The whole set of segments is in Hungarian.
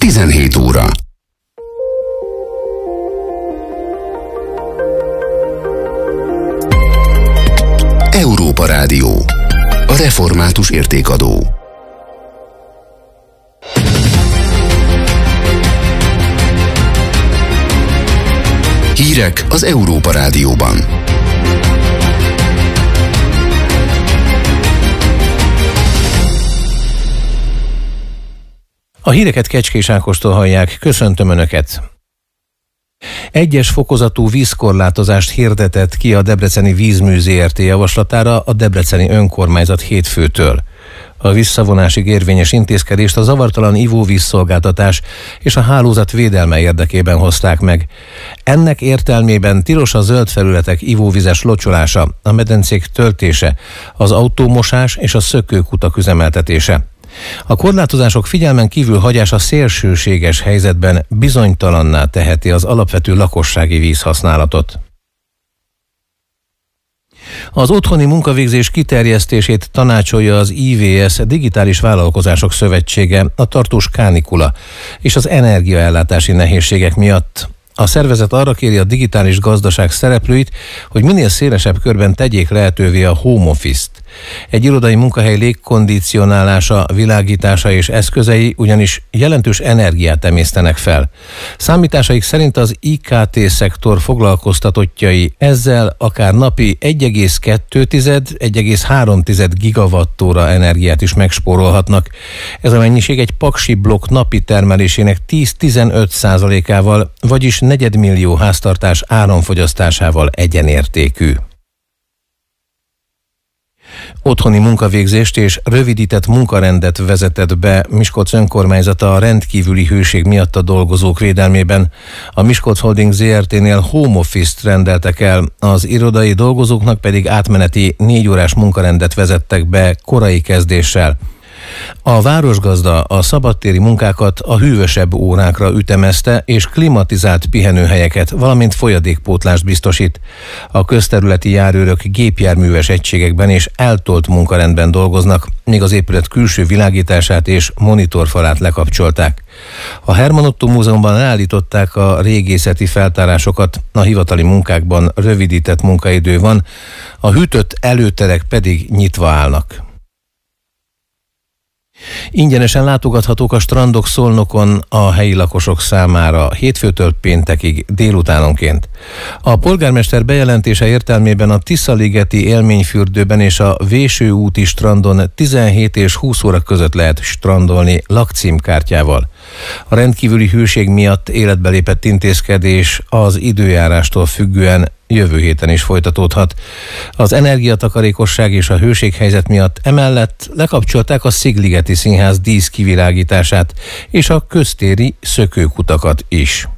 17 óra. Európa Rádió. A református értékadó. Hírek az Európa Rádióban. A híreket Kecskés Ákostól hallják, köszöntöm Önöket! Egyes fokozatú vízkorlátozást hirdetett ki a Debreceni Vízmű Zrt. Javaslatára a debreceni önkormányzat hétfőtől. A visszavonásig érvényes intézkedést a zavartalan ivóvízszolgáltatás és a hálózat védelme érdekében hozták meg. Ennek értelmében tilos a zöld felületek ivóvizes locsolása, a medencék töltése, az autómosás és a szökőkutak üzemeltetése. A korlátozások figyelmen kívül hagyása szélsőséges helyzetben bizonytalanná teheti az alapvető lakossági vízhasználatot. Az otthoni munkavégzés kiterjesztését tanácsolja az IVS Digitális Vállalkozások Szövetsége a tartós kánikula és az energiaellátási nehézségek miatt. A szervezet arra kéri a digitális gazdaság szereplőit, hogy minél szélesebb körben tegyék lehetővé a home office-t. Egy irodai munkahely légkondicionálása, világítása és eszközei ugyanis jelentős energiát emésztenek fel. Számításaik szerint az IKT-szektor foglalkoztatottjai ezzel akár napi 1,2-1,3 gigawattóra energiát is megspórolhatnak. Ez a mennyiség egy paksi blokk napi termelésének 10-15%-ával, vagyis negyedmillió háztartás áramfogyasztásával egyenértékű. Otthoni munkavégzést és rövidített munkarendet vezetett be Miskolc önkormányzata a rendkívüli hőség miatt a dolgozók védelmében. A Miskolc Holding Zrt.-nél home office-t rendeltek el, az irodai dolgozóknak pedig átmeneti 4 órás munkarendet vezettek be korai kezdéssel. A városgazda a szabadtéri munkákat a hűvösebb órákra ütemezte és klimatizált pihenőhelyeket, valamint folyadékpótlást biztosít. A közterületi járőrök gépjárműves egységekben és eltolt munkarendben dolgoznak, míg az épület külső világítását és monitorfalát lekapcsolták. A Herman Otto Múzeumban leállították a régészeti feltárásokat, a hivatali munkákban rövidített munkaidő van, a hűtött előterek pedig nyitva állnak. Ingyenesen látogathatók a strandok Szolnokon a helyi lakosok számára hétfőtől péntekig délutánonként. A polgármester bejelentése értelmében a Tiszaligeti élményfürdőben és a Véső úti strandon 17 és 20 óra között lehet strandolni lakcímkártyával. A rendkívüli hőség miatt életbe lépett intézkedés az időjárástól függően jövő héten is folytatódhat. Az energiatakarékosság és a hőséghelyzet miatt emellett lekapcsolták a Szigligeti Színház díszkivilágítását és a köztéri szökőkutakat is.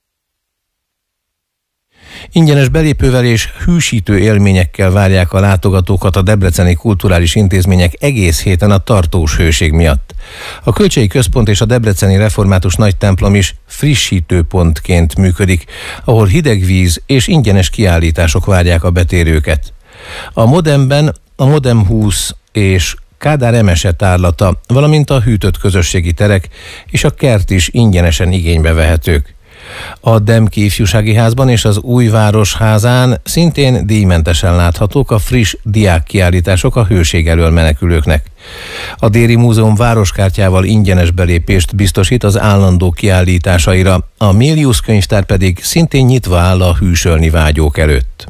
Ingyenes belépővel és hűsítő élményekkel várják a látogatókat a debreceni kulturális intézmények egész héten a tartós hőség miatt. A Kölcsei Központ és a Debreceni Református Nagytemplom is frissítőpontként működik, ahol hideg víz és ingyenes kiállítások várják a betérőket. A Modemben a Modem 20 és Kádár Emese tárlata, valamint a hűtött közösségi terek és a kert is ingyenesen igénybe vehetők. A Demki Ifjúsági Házban és az Újváros házán szintén díjmentesen láthatók a friss diákkiállítások a hőség elől menekülőknek. A Déri Múzeum városkártyával ingyenes belépést biztosít az állandó kiállításaira, a Mélius könyvtár pedig szintén nyitva áll a hűsölni vágyók előtt.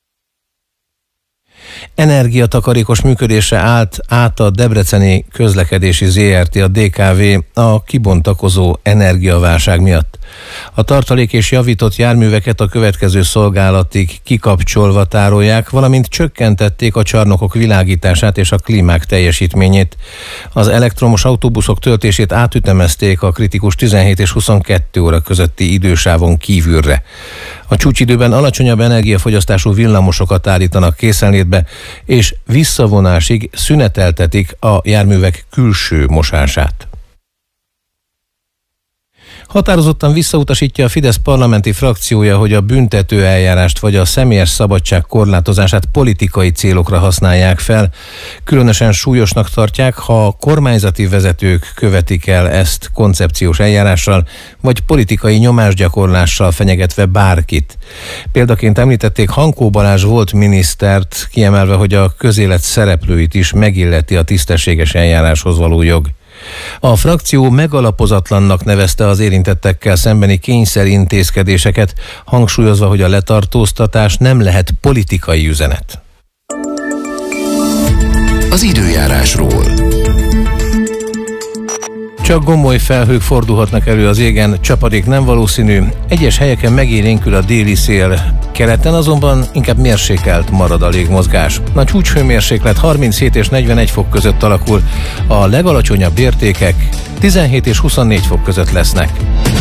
Energiatakarékos működésre állt át a Debreceni Közlekedési Zrt. A DKV a kibontakozó energiaválság miatt. A tartalék és javított járműveket a következő szolgálatig kikapcsolva tárolják, valamint csökkentették a csarnokok világítását és a klímák teljesítményét. Az elektromos autóbuszok töltését átütemezték a kritikus 17 és 22 óra közötti idősávon kívülre. A csúcsidőben alacsonyabb energiafogyasztású villamosokat állítanak készenlétbe, és visszavonásig szüneteltetik a járművek külső mosását. Határozottan visszautasítja a Fidesz parlamenti frakciója, hogy a büntető eljárást vagy a személyes szabadság korlátozását politikai célokra használják fel. Különösen súlyosnak tartják, ha a kormányzati vezetők követik el ezt koncepciós eljárással, vagy politikai nyomásgyakorlással fenyegetve bárkit. Példaként említették Hankó Balázs volt minisztert, kiemelve, hogy a közélet szereplőit is megilleti a tisztességes eljáráshoz való jog. A frakció megalapozatlannak nevezte az érintettekkel szembeni kényszerintézkedéseket, hangsúlyozva, hogy a letartóztatás nem lehet politikai üzenet. Az időjárásról. Csak gomoly felhők fordulhatnak elő az égen, csapadék nem valószínű, egyes helyeken megélénkül a déli szél, keleten azonban inkább mérsékelt marad a légmozgás. A csúcshőmérséklet 37 és 41 fok között alakul, a legalacsonyabb értékek 17 és 24 fok között lesznek.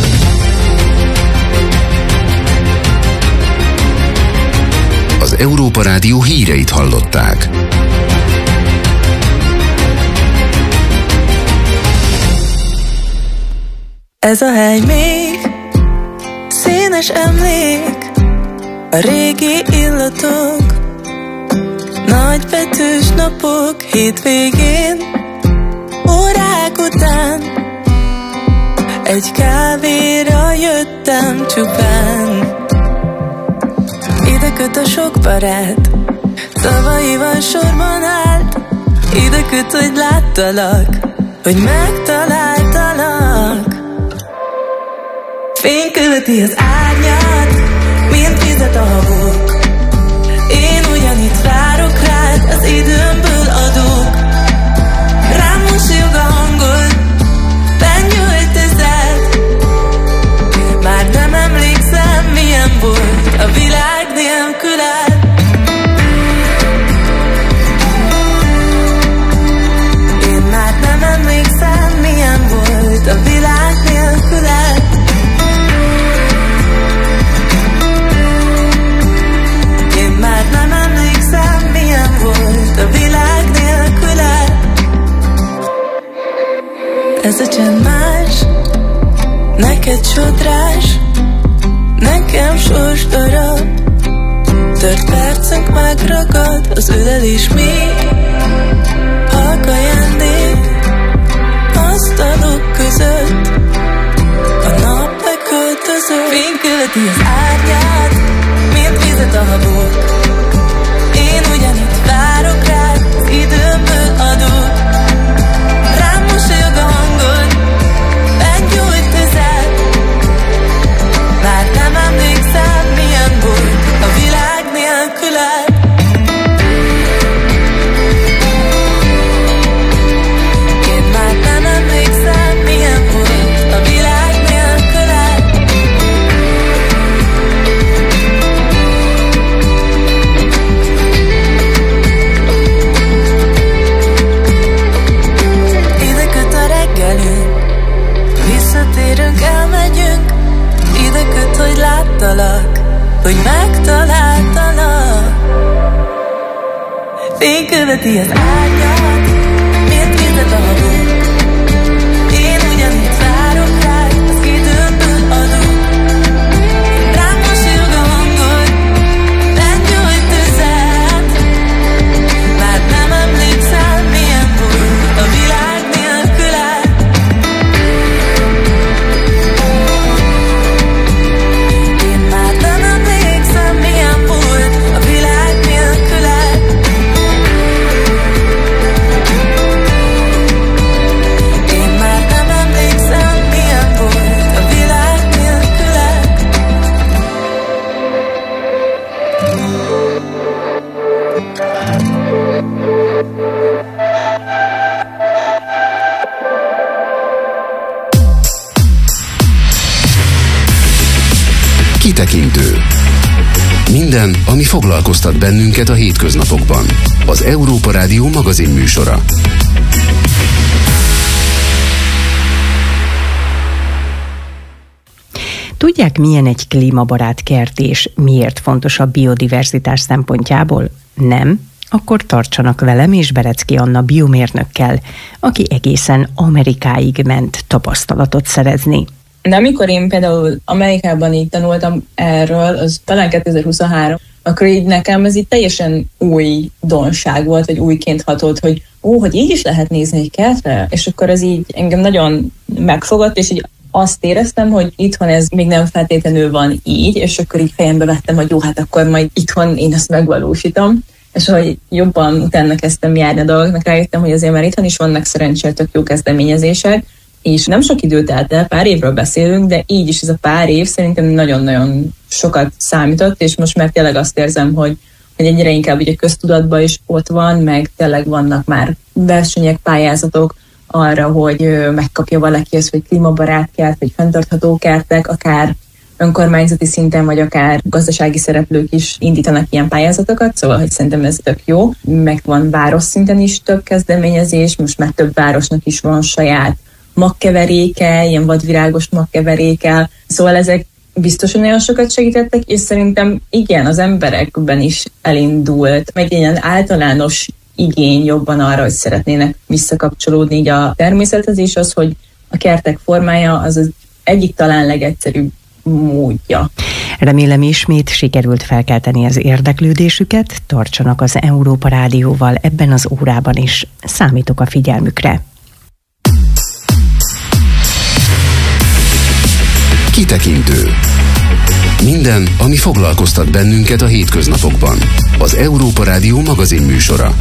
Az Európa Rádió híreit hallották. Ez a hely még színes emlék, a régi illatok, nagybetűs napok hétvégén, órák után, egy kávéra jöttem csupán. Ide köt a sok barát, szavaival sorban állt, ide köt, hogy láttalak, hogy megtaláltalak. Fény követi az árnyat, mint vizet a habok. Én ugyanitt várok rád, az időmből adok. Rám mosolyog a hangod, benyújtozod. Már nem emlékszem, milyen volt a világ nélküled. Én már nem emlékszem, milyen volt a világ nélküled. Már nem emlékszem, milyen volt a világ nélküled. Ez a csend más, neked sodrás, nekem sors darab. Tört percünk megragad, az ölelés még halk ajándék. Asztalok között a nap beköltözött. Fény követi az árnyát, mint vizet a habok. Én ugyanitt várok rád, az időmből adok. Rám mosolyog a hangod, benyújtozod. Már nem emlékszem, milyen volt a világ nélküled. Én már nem emlékszem, milyen volt a világ nélküled. Visszatérünk, elmegyünk, ide köt, hogy láttalak, hogy megtaláltalak. Fény követi az árnyat, mint vizet a habok. Én ugyanitt várok rád, az időmből adok. Rám mosolyog a hangod, benyújtozod. Már nem emlékszem, milyen volt a világ nélküled. Kitekintő. Minden, ami foglalkoztat bennünket a hétköznapokban. Az Európa Rádió magazin műsora. Tudják, milyen egy klímabarát kert és miért fontos a biodiverzitás szempontjából? Nem? Akkor tartsanak velem és Berecki Anna biomérnökkel, aki egészen Amerikáig ment tapasztalatot szerezni. De amikor én például Amerikában így tanultam erről, az talán 2023, akkor így nekem ez így teljesen új donság volt, vagy újként hatott, hogy hogy így is lehet nézni egy kertre, és akkor ez így engem nagyon megfogott, és így azt éreztem, hogy itthon ez még nem feltétlenül van így, és akkor így fejembe vettem, hogy jó, hát akkor majd itthon én ezt megvalósítom. És ahogy jobban utána kezdtem járni a dolgoknak, rájöttem, hogy azért már itthon is vannak szerencsére tök jó kezdeményezések, és nem sok idő telt el, pár évről beszélünk, de így is ez a pár év szerintem nagyon-nagyon sokat számított, és most már tényleg azt érzem, hogy egyre inkább ugye köztudatban is ott van, meg tényleg vannak már versenyek, pályázatok arra, hogy megkapja valaki azt, hogy klímabarát kert, vagy fenntartható kertek, akár önkormányzati szinten, vagy akár gazdasági szereplők is indítanak ilyen pályázatokat, szóval hogy szerintem ez tök jó. Meg van város szinten is több kezdeményezés, most már több városnak is van saját magkeveréke, ilyen vadvirágos magkeveréke, szóval ezek biztosan nagyon sokat segítettek, és szerintem igen, az emberekben is elindult, meg ilyen általános igény jobban arra, hogy szeretnének visszakapcsolódni így a természethez, és az, hogy a kertek formája az egyik talán legegyszerűbb módja. Remélem ismét sikerült felkelteni az érdeklődésüket, tartsanak az Európa Rádióval ebben az órában is. Számítok a figyelmükre. Kitekintő. Minden, ami foglalkoztat bennünket a hétköznapokban. Az Európa Rádió magazin műsora.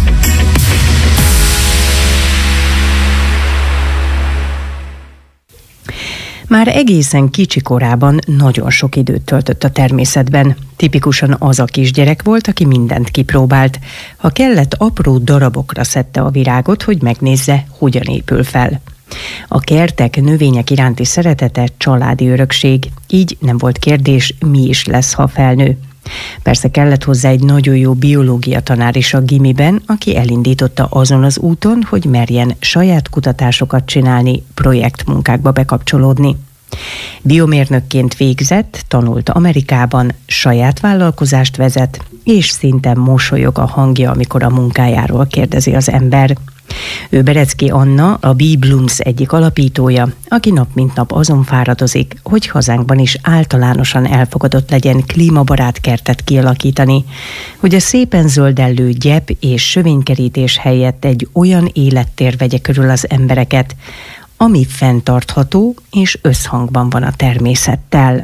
Már egészen kicsi korában nagyon sok időt töltött a természetben. Tipikusan az a kisgyerek volt, aki mindent kipróbált. Ha kellett, apró darabokra szedte a virágot, hogy megnézze, hogyan épül fel. A kertek, növények iránti szeretete családi örökség, így nem volt kérdés, mi is lesz, ha felnő. Persze kellett hozzá egy nagyon jó biológia tanár is a gimiben, aki elindította azon az úton, hogy merjen saját kutatásokat csinálni, projektmunkákba bekapcsolódni. Biomérnökként végzett, tanult Amerikában, saját vállalkozást vezet, és szinte mosolyog a hangja, amikor a munkájáról kérdezi az ember. Ő Berecki Anna, a Bee Blooms egyik alapítója, aki nap mint nap azon fáradozik, hogy hazánkban is általánosan elfogadott legyen klímabarát kertet kialakítani, hogy a szépen zöldellő gyep és sövénykerítés helyett egy olyan élettér vegye körül az embereket, ami fenntartható és összhangban van a természettel.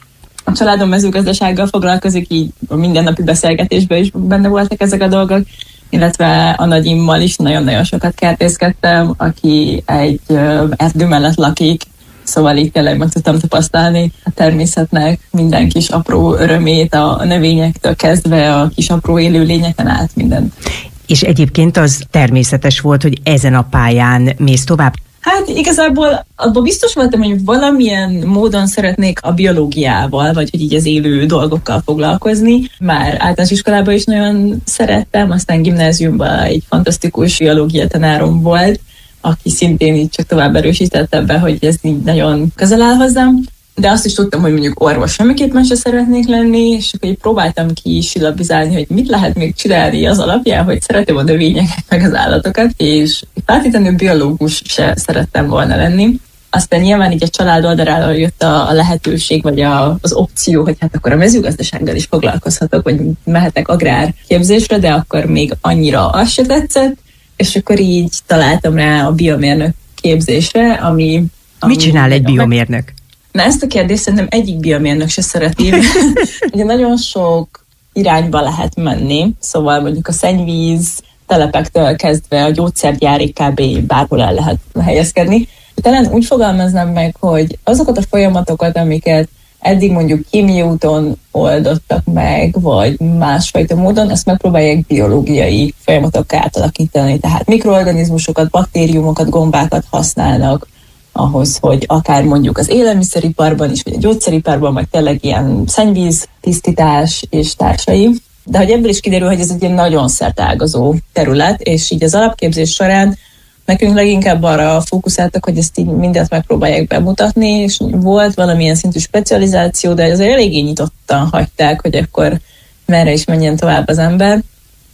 A családom mezőgazdasággal foglalkozik, így a mindennapi beszélgetésben is benne voltak ezek a dolgok, illetve a nagyimmal is nagyon-nagyon sokat kertészkedtem, aki egy erdő mellett lakik, szóval így tényleg meg tudtam tapasztalni a természetnek minden kis apró örömét, a növényektől kezdve a kis apró élőlényeken át mindent. És egyébként az természetes volt, hogy ezen a pályán mész tovább? Hát igazából abban biztos voltam, hogy valamilyen módon szeretnék a biológiával, vagy hogy így az élő dolgokkal foglalkozni. Már általános iskolában is nagyon szerettem, aztán gimnáziumban egy fantasztikus biológia tanárom volt, aki szintén így csak tovább erősített ebbe, hogy ez így nagyon közel áll hozzám. De azt is tudtam, hogy mondjuk orvos semmiképpen se szeretnék lenni, és akkor így próbáltam ki silabizálni, hogy mit lehet még csinálni az alapján, hogy szeretem a növényeket, meg az állatokat, és feltétlenül biológus se szerettem volna lenni. Aztán nyilván így a család oldaláról jött a lehetőség, vagy az opció, hogy hát akkor a mezőgazdasággal is foglalkozhatok, vagy mehetek agrárképzésre, de akkor még annyira az se tetszett, és akkor így találtam rá a biomérnök képzésre, ami Mit csinál egy biomérnök? Na ezt a kérdést szerintem egyik biomérnök se szereti. Ugye nagyon sok irányba lehet menni, szóval mondjuk a szennyvíz telepektől kezdve a gyógyszergyárig kb. Bárhol el lehet helyezkedni. Talán úgy fogalmaznám meg, hogy azokat a folyamatokat, amiket eddig mondjuk kémiai úton oldottak meg, vagy másfajta módon, ezt megpróbálják biológiai folyamatokká átalakítani. Tehát mikroorganizmusokat, baktériumokat, gombákat használnak ahhoz, hogy akár mondjuk az élelmiszeriparban is, vagy a gyógyszeriparban, vagy tényleg ilyen szennyvíz, tisztítás és társai. De hogy ebből is kiderül, hogy ez egy ilyen nagyon szerteágazó terület, és így az alapképzés során nekünk leginkább arra fókuszáltak, hogy ezt így mindent megpróbálják bemutatni, és volt valamilyen szintű specializáció, de azért eléggé nyitottan hagyták, hogy akkor merre is menjen tovább az ember.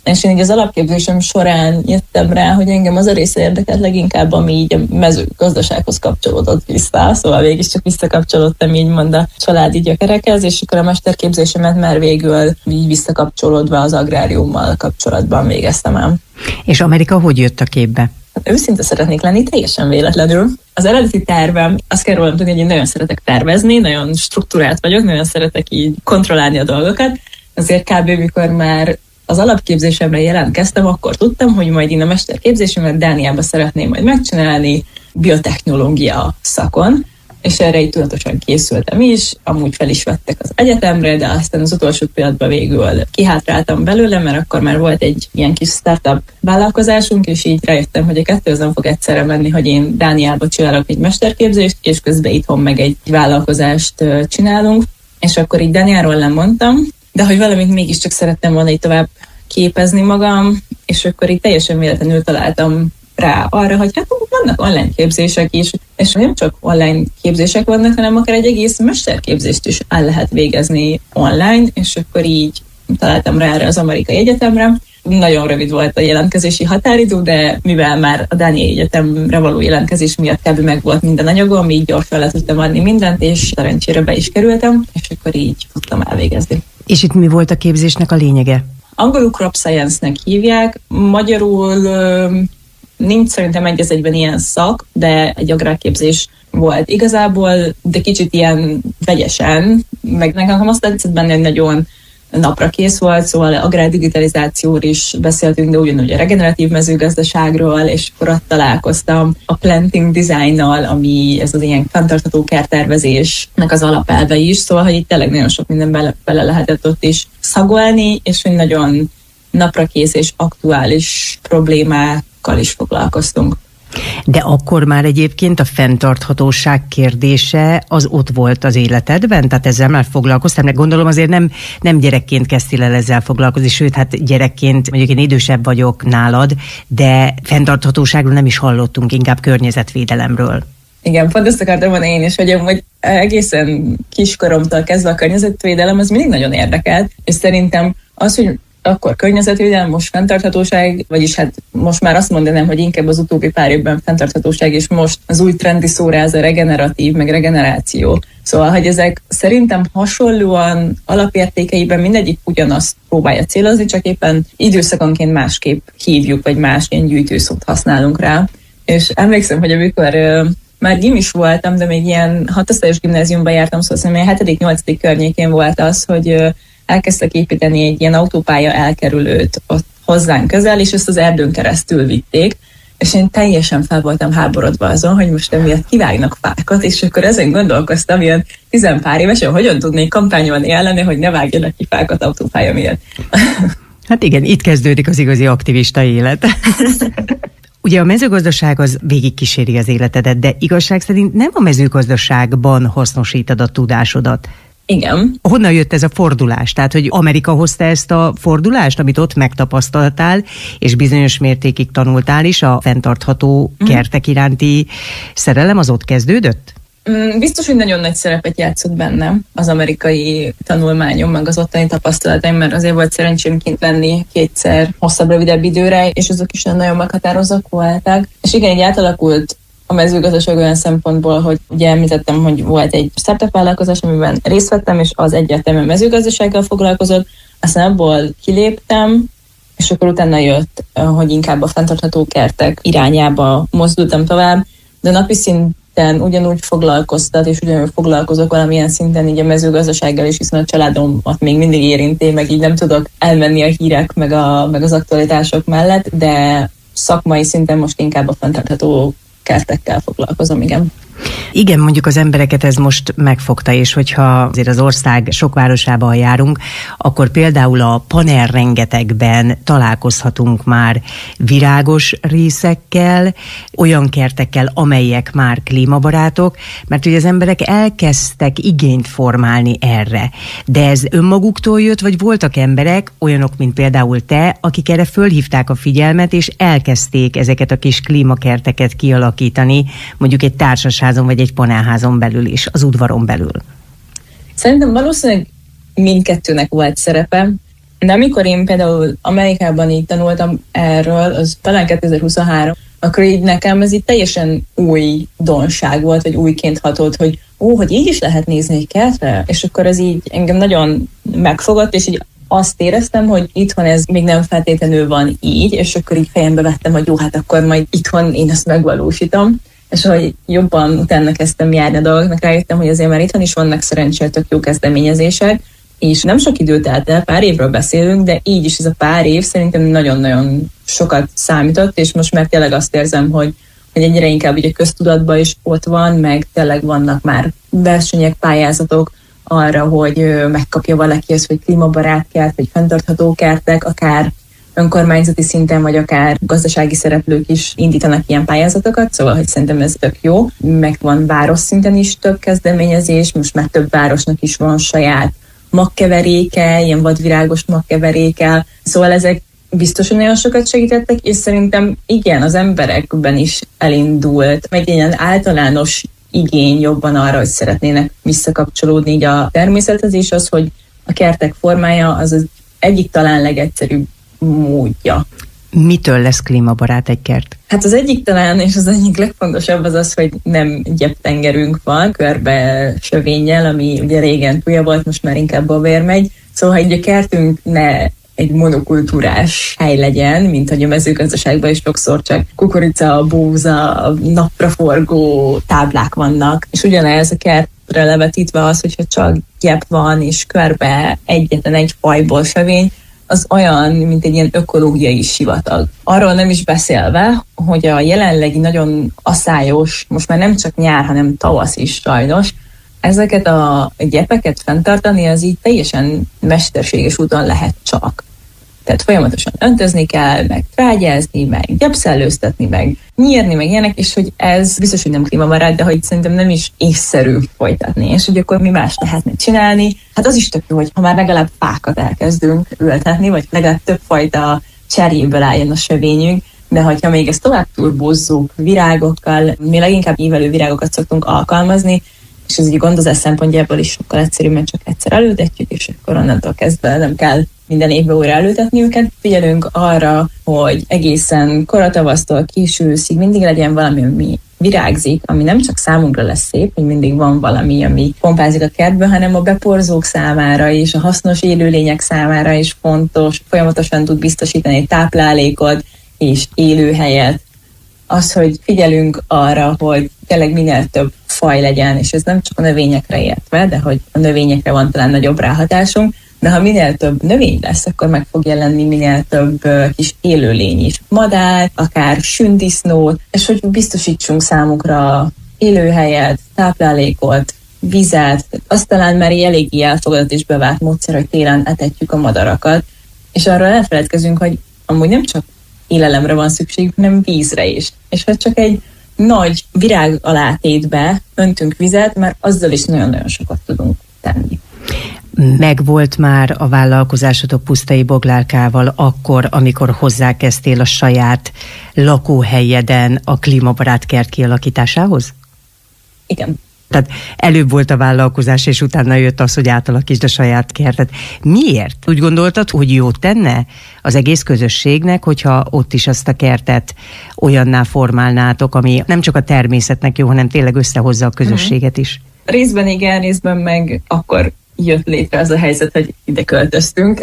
És én így az alapképzésem során jöttem rá, hogy engem az a része érdekelt leginkább, ami így a mezőgazdasághoz kapcsolódott vissza, szóval végig csak visszakapcsolódtam így mond a családi gyökerekhez, és akkor a mesterképzésemet már végül így visszakapcsolódva az agráriummal kapcsolatban végeztem el. És Amerika hogy jött a képbe? Őszinte szeretnék lenni, teljesen véletlenül. Az eredeti tervem, azt kell rólam tudni, hogy én nagyon szeretek tervezni, nagyon struktúrált vagyok, nagyon szeretek így kontrollálni a dolgokat. Azért kb. Mikor már az alapképzésemre jelentkeztem, akkor tudtam, hogy majd én a mesterképzésemet Dániában szeretném majd megcsinálni biotechnológia szakon, és erre így tudatosan készültem is, amúgy fel is vettek az egyetemre, de aztán az utolsó pillanatban végül kihátráltam belőle, mert akkor már volt egy ilyen kis startup vállalkozásunk, és így rájöttem, hogy a kettő az nem fog egyszerre menni, hogy én Dániába csinálok egy mesterképzést, és közben itthon meg egy vállalkozást csinálunk, és akkor így Dániáról lemondtam, de hogy valamit mégiscsak szerettem volna így tovább képezni magam, és akkor így teljesen véletlenül találtam rá arra, hogy hát vannak online képzések is, és nem csak online képzések vannak, hanem akár egy egész mesterképzést is el lehet végezni online, és akkor így találtam rá erre az amerikai egyetemre. Nagyon rövid volt a jelentkezési határidő, de mivel már a Dániai Egyetemre való jelentkezés miatt kb. Meg volt minden anyagom, így gyorsan le tudtam adni mindent, és szerencsére be is kerültem, és akkor így tudtam elvégezni. És itt mi volt a képzésnek a lényege? Angolul crop science-nek hívják, magyarul nincs szerintem egy az egyben ilyen szak, de egy agrárképzés volt igazából, de kicsit ilyen vegyesen, meg nekem azt tetszett benne, hogy nagyon napra kész volt, szóval agrárdigitalizációról is beszéltünk, de ugyanúgy a regeneratív mezőgazdaságról, és akkor ott találkoztam a planting designnal, ami ez az ilyen fenntartható kerttervezésnek az alapelve is, szóval, hogy itt tényleg nagyon sok minden bele lehetett ott is szagolni, és hogy nagyon naprakész és aktuális problémákkal is foglalkoztunk. De akkor már egyébként a fenntarthatóság kérdése az ott volt az életedben? Tehát ezzel már foglalkoztam, de gondolom azért nem gyerekként kezdtél el ezzel foglalkozni, sőt, hát gyerekként, mondjuk én idősebb vagyok nálad, de fenntarthatóságról nem is hallottunk, inkább környezetvédelemről. Igen, pont ezt akartam mondani én is, hogy egészen kiskoromtól kezdve a környezetvédelem az mindig nagyon érdekelt, és szerintem az, hogy akkor környezetvédelem, most fenntarthatóság, vagyis hát most már azt mondanám, hogy inkább az utóbbi pár évben fenntarthatóság, és most az új trendi szóra ez a regeneratív, meg regeneráció. Szóval, hogy ezek szerintem hasonlóan alapértékeiben mindegyik ugyanazt próbálja célozni, csak éppen időszakonként másképp hívjuk, vagy más ilyen gyűjtőszót használunk rá. És emlékszem, hogy amikor már gimis voltam, de még ilyen 6 osztályos gimnáziumban jártam, szóval szerintem 7.-8. környékén volt az, hogy elkezdtek építeni egy ilyen autópálya elkerülőt ott hozzánk közel, és ezt az erdőn keresztül vitték, és én teljesen fel voltam háborodva azon, hogy most emiatt kivágnak fákat, és akkor ezen gondolkoztam, ilyen 10 pár évesen, hogyan tudnék kampányolni ellene, hogy ne vágjanak ki fákat autópálya miatt. Hát igen, itt kezdődik az igazi aktivista élet. Ugye a mezőgazdaság az végigkíséri az életedet, de igazság szerint nem a mezőgazdaságban hasznosítod a tudásodat. Igen. Honnan jött ez a fordulás? Tehát, hogy Amerika hozta ezt a fordulást, amit ott megtapasztaltál, és bizonyos mértékig tanultál is, a fenntartható kertek iránti szerelem az ott kezdődött? Biztos, hogy nagyon nagy szerepet játszott bennem az amerikai tanulmányom, meg az ottani tapasztalataim, mert azért volt szerencsém kint lenni 2-szer hosszabb, rövidebb időre, és azok is nagyon meghatározók voltak. És igen, így átalakult a mezőgazdaság olyan szempontból, hogy ugye említettem, hogy volt egy startup vállalkozás, amiben részt vettem, és az egyértelműen mezőgazdasággal foglalkozott, aztán abból kiléptem, és akkor utána jött, hogy inkább a fenntartható kertek irányába mozdultam tovább, de napi szinten ugyanúgy foglalkoztat, és ugyanúgy foglalkozok valamilyen szinten így a mezőgazdasággal is, hiszen a családomat még mindig érinti, meg így nem tudok elmenni a hírek, meg az aktualitások mellett, de szakmai szinten most inkább a fenntartható kertekkel foglalkozom, igen. Igen, mondjuk az embereket ez most megfogta, és hogyha azért az ország sok városában járunk, akkor például a panelrengetegben találkozhatunk már virágos részekkel, olyan kertekkel, amelyek már klímabarátok, mert ugye az emberek elkezdtek igényt formálni erre. De ez önmaguktól jött, vagy voltak emberek, olyanok, mint például te, akik erre fölhívták a figyelmet, és elkezdték ezeket a kis klímakerteket kialakítani, mondjuk egy társasházon vagy egy panelházon belül is, az udvaron belül? Szerintem valószínűleg mindkettőnek volt szerepe. De amikor én például Amerikában így tanultam erről, az talán 2023, akkor így nekem ez így teljesen új donság volt, vagy újként hatott, hogy így is lehet nézni egy kertre, és akkor ez így engem nagyon megfogott, és így azt éreztem, hogy itthon ez még nem feltétlenül van így, és akkor így fejembe vettem, hogy jó, hát akkor majd itthon én ezt megvalósítom. És hogy jobban utána kezdtem járni a dolgoknak, rájöttem, hogy azért már itthon is vannak szerencsére tök jó kezdeményezések, és nem sok idő telt el, pár évről beszélünk, de így is ez a pár év szerintem nagyon-nagyon sokat számított, és most már tényleg azt érzem, hogy egyre inkább ugye köztudatban is ott van, meg tényleg vannak már versenyek, pályázatok arra, hogy megkapja valaki ezt, hogy klímabarát kert, vagy fenntartható kertek, akár önkormányzati szinten, vagy akár gazdasági szereplők is indítanak ilyen pályázatokat, szóval hogy szerintem ez tök jó. Meg van város szinten is több kezdeményezés, most már több városnak is van saját magkeveréke, ilyen vadvirágos magkeveréke, szóval ezek biztosan nagyon sokat segítettek, és szerintem igen, az emberekben is elindult, meg ilyen általános igény jobban arra, hogy szeretnének visszakapcsolódni így a természethez, és az, hogy a kertek formája az egyik talán legegyszerűbb módja. Mitől lesz klímabarát egy kert? Hát az egyik talán, és az egyik legfontosabb az, hogy nem gyeptengerünk van, körbe sövénnyel, ami ugye régen túlja volt, most már inkább babér megy. Szóval, hogy a kertünk ne egy monokultúrás hely legyen, mint hogy a mezőgazdaságban is sokszor csak kukorica, búza, napraforgó táblák vannak. És ugyanez a kertre levetítve az, hogyha csak gyep van, és körbe egyetlen egy fajból sövény, az olyan, mint egy ilyen ökológiai sivatag. Arról nem is beszélve, hogy a jelenlegi nagyon aszályos, most már nem csak nyár, hanem tavasz is sajnos, ezeket a gyepeket fenntartani, az így teljesen mesterséges úton lehet csak. Tehát folyamatosan öntözni kell, meg trágyázni, meg gyepszellőztetni, meg nyírni, meg ilyenek, és hogy ez biztos, hogy nem klímabarát, de hogy szerintem nem is észszerű folytatni. És hogy akkor mi más lehetne csinálni? Hát az is tök jó, hogy ha már legalább fákat elkezdünk ültetni, vagy legalább többfajta cserjéből álljon a sövényünk, de hogyha még ezt tovább turbózzuk virágokkal, mi leginkább ívelő virágokat szoktunk alkalmazni, és ez ugye gondozás szempontjából is sokkal egyszerűbb, mert csak egyszer elültetjük, és akkor onnantól kezdve nem kell minden évben újra elültetni őket. Figyelünk arra, hogy egészen koratavasztól késő őszig mindig legyen valami, ami virágzik, ami nem csak számunkra lesz szép, hogy mindig van valami, ami pompázik a kertben, hanem a beporzók számára és a hasznos élőlények számára is fontos, folyamatosan tud biztosítani táplálékot és élőhelyet. Az, hogy figyelünk arra, hogy tényleg minél több faj legyen, és ez nem csak a növényekre értve, de hogy a növényekre van talán nagyobb ráhatásunk, de ha minél több növény lesz, akkor meg fog jelenni minél több kis élőlény is. Madár, akár sündisznót, és hogy biztosítsunk számukra élőhelyet, táplálékot, vizet. Azt talán már eléggé elfogadott és bevált módszer, hogy télen etetjük a madarakat, és arra elfeledkezünk, hogy amúgy nem csak élelemre van szükség, hanem vízre is. És ha csak egy nagy virág alátétbe öntünk vizet, mert azzal is nagyon-nagyon sokat tudunk tenni. Megvolt már a vállalkozásotok Pusztai Boglárkával akkor, amikor hozzákezdtél a saját lakóhelyeden a klímabarát kert kialakításához? Igen. Tehát előbb volt a vállalkozás, és utána jött az, hogy átalakítsd a saját kertet. Miért? Úgy gondoltad, hogy jót tenne az egész közösségnek, hogyha ott is azt a kertet olyanná formálnátok, ami nem csak a természetnek jó, hanem tényleg összehozza a közösséget is? Részben igen, részben meg akkor jött létre az a helyzet, hogy ide költöztünk.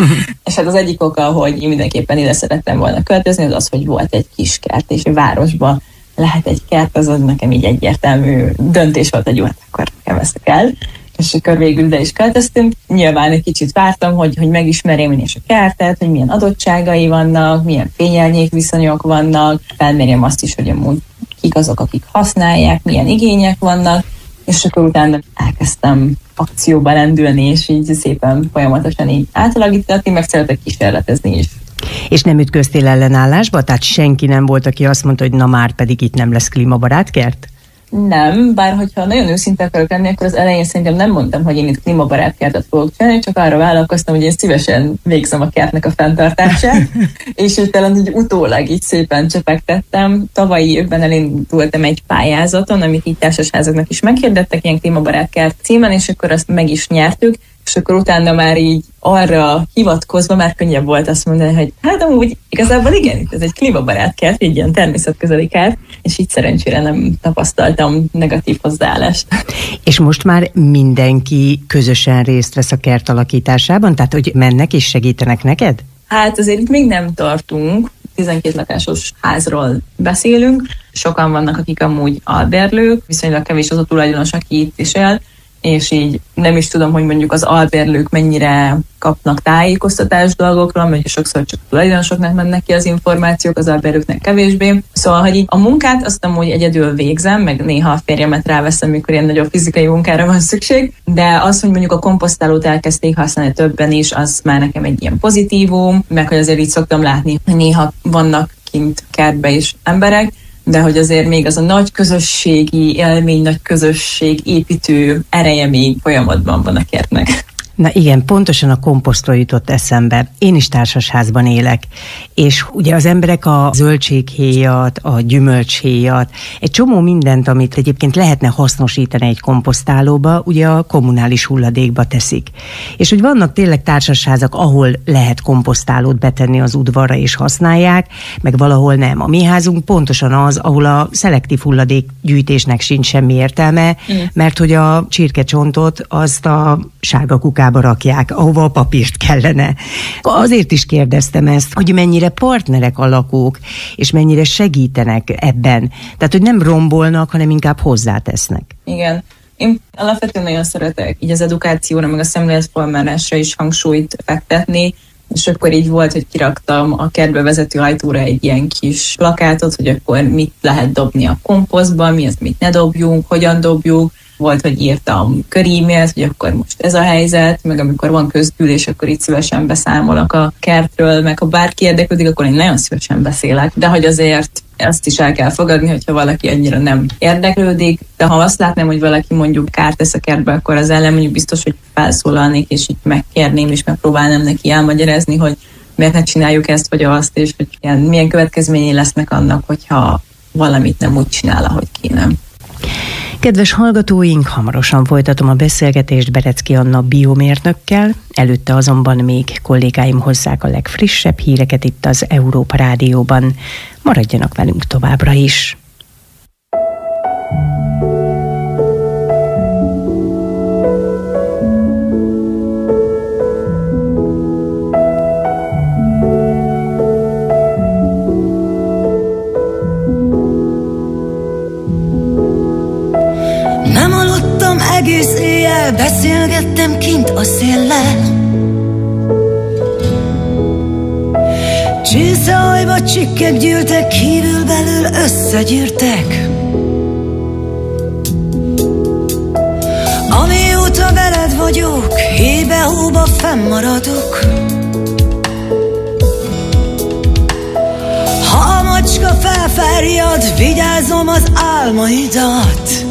És hát az egyik oka, hogy én mindenképpen ide szerettem volna költözni, az az, hogy volt egy kis kert, és a városban lehet egy kert, az nekem így egyértelmű döntés volt, hogy jó, hát akkor nekem ezt kell. És akkor végül ide is költöztünk. Nyilván egy kicsit vártam, hogy megismerjem én is a kertet, hogy milyen adottságai vannak, milyen fényelnyék viszonyok vannak, felmérjem azt is, hogy amúgy kik azok, akik használják, milyen igények vannak, és akkor utána elkezdtem akcióba lendülni, és így szépen folyamatosan így átalakítani, meg szeretek kísérletezni is. És nem ütköztél ellenállásba? Tehát senki nem volt, aki azt mondta, hogy na már pedig itt nem lesz klímabarát kert? Nem, bár hogyha nagyon őszinte akarok lenni, akkor az elején szerintem nem mondtam, hogy én itt klímabarát kertet fogok csinálni, csak arra vállalkoztam, hogy én szívesen végzem a kertnek a fenntartását, és így talán így utólag így szépen csepegtettem. Tavalyi évben elindultam egy pályázaton, amit így társasházaknak is meghirdettek, ilyen klímabarát kert címen, és akkor azt meg is nyertük, és akkor utána már így arra hivatkozva már könnyebb volt azt mondani, hogy hát amúgy igazából igen, itt ez egy klímabarát kert, egy ilyen természetközeli kert, és így szerencsére nem tapasztaltam negatív hozzáállást. És most már mindenki közösen részt vesz a kert alakításában? Tehát, hogy mennek és segítenek neked? Hát azért itt még nem tartunk, 12 lakásos házról beszélünk, sokan vannak, akik amúgy albérlők, viszonylag kevés az a tulajdonos, aki itt is él, és így nem is tudom, hogy mondjuk az albérlők mennyire kapnak tájékoztatás dolgokról, mert sokszor csak a tulajdonosoknak mennek ki az információk, az albérlőknek kevésbé. Szóval, hogy így a munkát azt amúgy egyedül végzem, meg néha a férjemet ráveszem, mikor ilyen nagyobb fizikai munkára van szükség, de az, hogy mondjuk a komposztálót elkezdték használni többen is, az már nekem egy ilyen pozitívum, meg hogy azért így szoktam látni, hogy néha vannak kint kertbe is emberek, de hogy azért még az a nagy közösségi élmény, nagy közösség építő ereje még folyamatban van a kertnek. Na igen, pontosan a komposztról jutott eszembe. Én is társasházban élek, és ugye az emberek a zöldséghéjat, a gyümölcshéjat, egy csomó mindent, amit egyébként lehetne hasznosítani egy komposztálóba, ugye a kommunális hulladékba teszik. És hogy vannak tényleg társasházak, ahol lehet komposztálót betenni az udvarra és használják, meg valahol nem. A mi házunk pontosan az, ahol a szelektív hulladékgyűjtésnek sincs semmi értelme, mert hogy a csirkecsontot azt a sárga kukába rakják, ahova a papírt kellene. Azért is kérdeztem ezt, hogy mennyire partnerek a lakók, és mennyire segítenek ebben. Tehát, hogy nem rombolnak, hanem inkább hozzátesznek. Igen. Én alapvetően nagyon szeretek így az edukációra, meg a szemléletformálásra is hangsúlyt fektetni, és akkor így volt, hogy kiraktam a kertbe vezető ajtóra egy ilyen kis plakátot, hogy akkor mit lehet dobni a komposztba, mi az, mit ne dobjunk, hogyan dobjuk. Volt, hogy írtam körímélt, hogy akkor most ez a helyzet, meg amikor van közgyűlés, akkor itt szívesen beszámolok a kertről, meg ha bárki érdeklődik, akkor én nagyon szívesen beszélek. De hogy azért ezt is el kell fogadni, hogyha valaki annyira nem érdeklődik. De ha azt látnám, hogy valaki mondjuk kárt tesz a kertbe, akkor az ellen mondjuk biztos, hogy felszólalnék, és így megkérném, és megpróbálnám neki elmagyarázni, hogy miért ne csináljuk ezt, vagy azt, és hogy milyen következményei lesznek annak, hogyha valamit nem úgy csinál, ahogy kéne. Kedves hallgatóink, hamarosan folytatom a beszélgetést Berecki Anna biomérnökkel, előtte azonban még kollégáim hozzák a legfrissebb híreket itt az Európa Rádióban. Maradjanak velünk továbbra is! Egész éjjel beszélgettem kint a széllel. Csészehajba csikkek gyűltek, kívül-belül összegyűrtek. Amióta veled vagyok, hébe-hóba fennmaradok. Ha a macska felfárjad, vigyázom az álmaidat.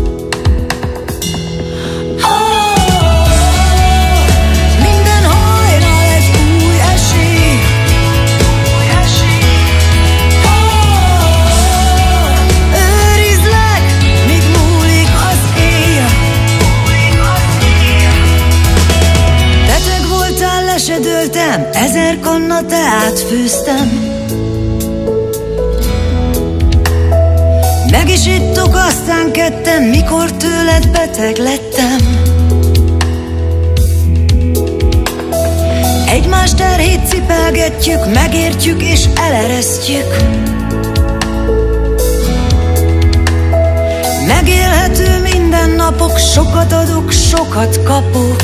Dőltem, 1000 kanna teát főztem. Meg is ittuk, aztán ketten, mikor tőled beteg lettem. Egymás terhét cipelgetjük, megértjük és eleresztjük. Megélhető mindennapok, sokat adok, sokat kapok.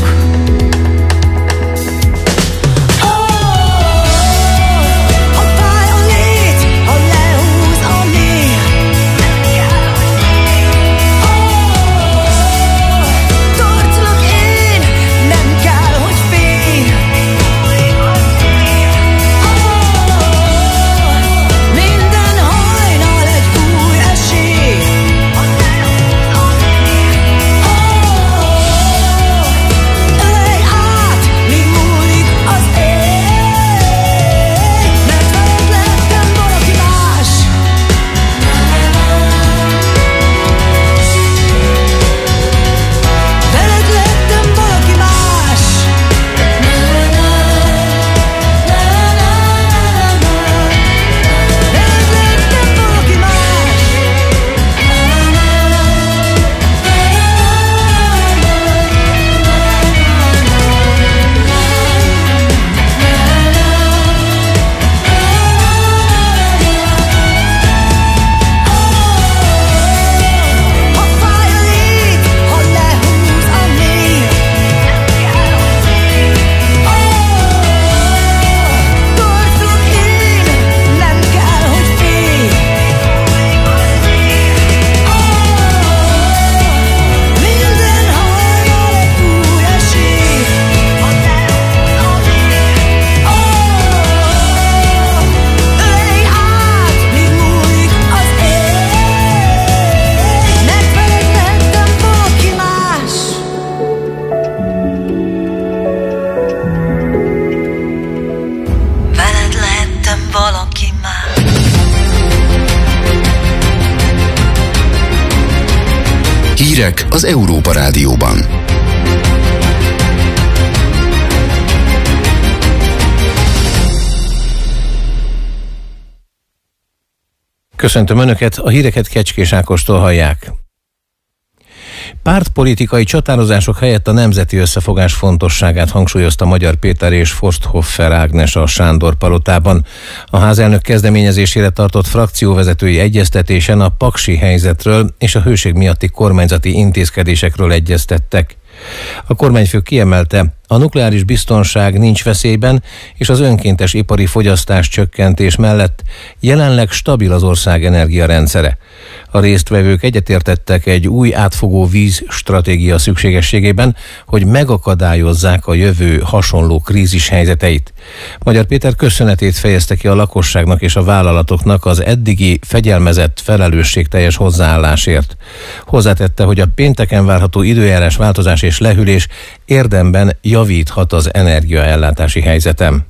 Ölej Hírek az Európa Rádióban. Köszöntöm Önöket, a híreket Kecskés Ákostól hallják. Pártpolitikai csatározások helyett a nemzeti összefogás fontosságát hangsúlyozta Magyar Péter és Forsthoffer Ágnes a Sándor palotában. A házelnök kezdeményezésére tartott frakcióvezetői egyeztetésen a paksi helyzetről és a hőség miatti kormányzati intézkedésekről egyeztettek. A kormányfő kiemelte, a nukleáris biztonság nincs veszélyben, és az önkéntes ipari fogyasztás csökkentés mellett jelenleg stabil az ország energiarendszere. A résztvevők egyetértettek egy új átfogó vízstratégia szükségességében, hogy megakadályozzák a jövő hasonló krízis helyzeteit. Magyar Péter köszönetét fejezte ki a lakosságnak és a vállalatoknak az eddigi fegyelmezett, felelősségteljes hozzáállásért. Hozzátette, hogy a pénteken várható időjárás változás és lehűlés érdemben javíthat az energiaellátási helyzetem.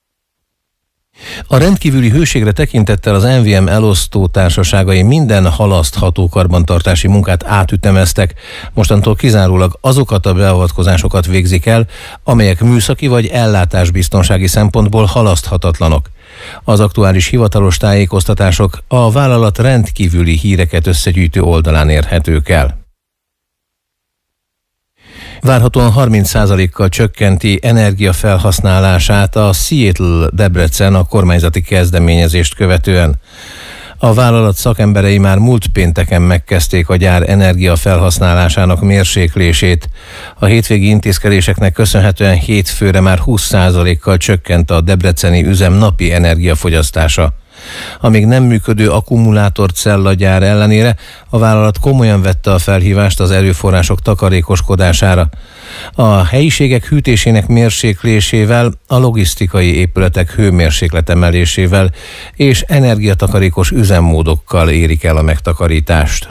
A rendkívüli hőségre tekintettel az NVM elosztó társaságai minden halasztható karbantartási munkát átütemeztek. Mostantól kizárólag azokat a beavatkozásokat végzik el, amelyek műszaki vagy ellátásbiztonsági szempontból halaszthatatlanok. Az aktuális hivatalos tájékoztatások a vállalat rendkívüli híreket összegyűjtő oldalán érhetők el. Várhatóan 30%-kal csökkenti energiafelhasználását a Seattle-Debrecen a kormányzati kezdeményezést követően. A vállalat szakemberei már múlt pénteken megkezdték a gyár energiafelhasználásának mérséklését. A hétvégi intézkedéseknek köszönhetően hétfőre már 20%-kal csökkent a debreceni üzem napi energiafogyasztása. A még nem működő akkumulátorcellagyár ellenére a vállalat komolyan vette a felhívást az erőforrások takarékoskodására. A helyiségek hűtésének mérséklésével, a logisztikai épületek hőmérsékletemelésével és energiatakarékos üzemmódokkal érik el a megtakarítást.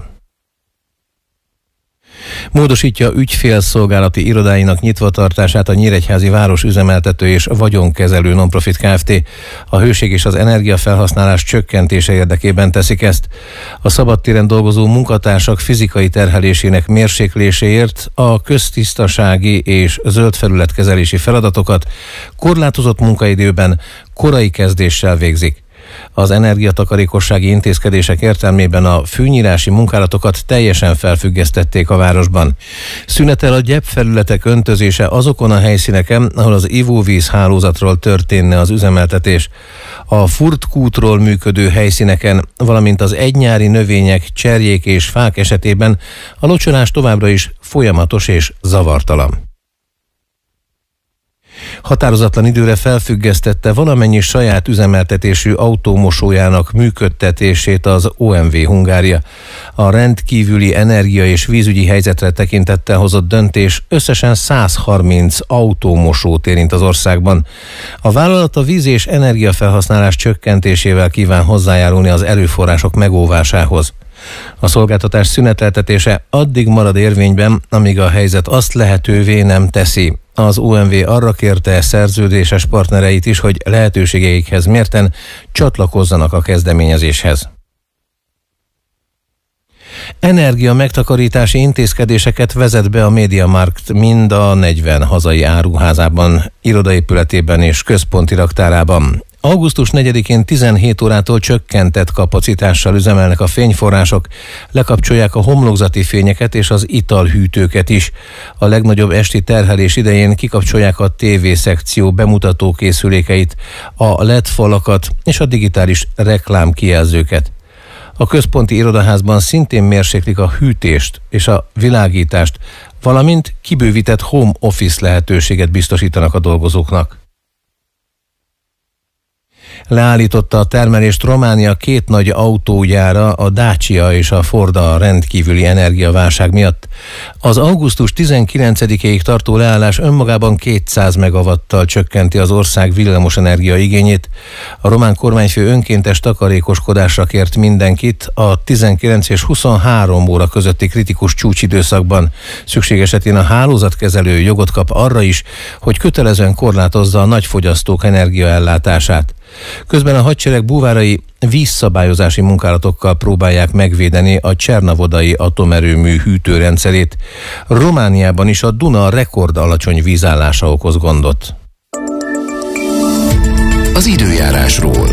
Módosítja ügyfélszolgálati irodáinak nyitvatartását a Nyíregyházi Város Üzemeltető és Vagyonkezelő Nonprofit Kft. A hőség és az energiafelhasználás csökkentése érdekében teszik ezt. A szabadtéren dolgozó munkatársak fizikai terhelésének mérsékléséért a köztisztasági és zöld felületkezelési feladatokat korlátozott munkaidőben, korai kezdéssel végzik. Az energiatakarékossági intézkedések értelmében a fűnyírási munkálatokat teljesen felfüggesztették a városban. Szünetel a gyepfelületek öntözése azokon a helyszíneken, ahol az ivóvíz hálózatról történne az üzemeltetés. A furtkútról működő helyszíneken, valamint az egynyári növények, cserjék és fák esetében a locsolás továbbra is folyamatos és zavartalan. Határozatlan időre felfüggesztette valamennyi saját üzemeltetésű autómosójának működtetését az OMV Hungária. A rendkívüli energia- és vízügyi helyzetre tekintettel hozott döntés összesen 130 autómosót érint az országban. A vállalat a víz- és energiafelhasználás csökkentésével kíván hozzájárulni az erőforrások megóvásához. A szolgáltatás szüneteltetése addig marad érvényben, amíg a helyzet azt lehetővé nem teszi. Az OMV arra kérte szerződéses partnereit is, hogy lehetőségeikhez mérten csatlakozzanak a kezdeményezéshez. Energia megtakarítási intézkedéseket vezet be a MediaMarkt mind a 40 hazai áruházában, irodaépületében és központi raktárában. Augusztus 4-én 17 órától csökkentett kapacitással üzemelnek a fényforrások, lekapcsolják a homlokzati fényeket és az italhűtőket is. A legnagyobb esti terhelés idején kikapcsolják a TV-szekció bemutatókészülékeit, a LED falakat és a digitális reklámkijelzőket. A központi irodaházban szintén mérséklik a hűtést és a világítást, valamint kibővített home office lehetőséget biztosítanak a dolgozóknak. Leállította a termelést Románia két nagy autógyára, a Dacia és a Ford a rendkívüli energiaválság miatt. Az augusztus 19-ig tartó leállás önmagában 200 megawattal csökkenti az ország villamosenergia igényét. A román kormányfő önkéntes takarékoskodásra kért mindenkit a 19 és 23 óra közötti kritikus csúcsidőszakban. Szükség esetén a hálózatkezelő jogot kap arra is, hogy kötelezően korlátozza a nagyfogyasztók energiaellátását. Közben a hadsereg búvárai vízszabályozási munkálatokkal próbálják megvédeni a Csernavodai atomerőmű hűtőrendszerét. Romániában is a Duna rekord alacsony vízállása okoz gondot. Az időjárásról.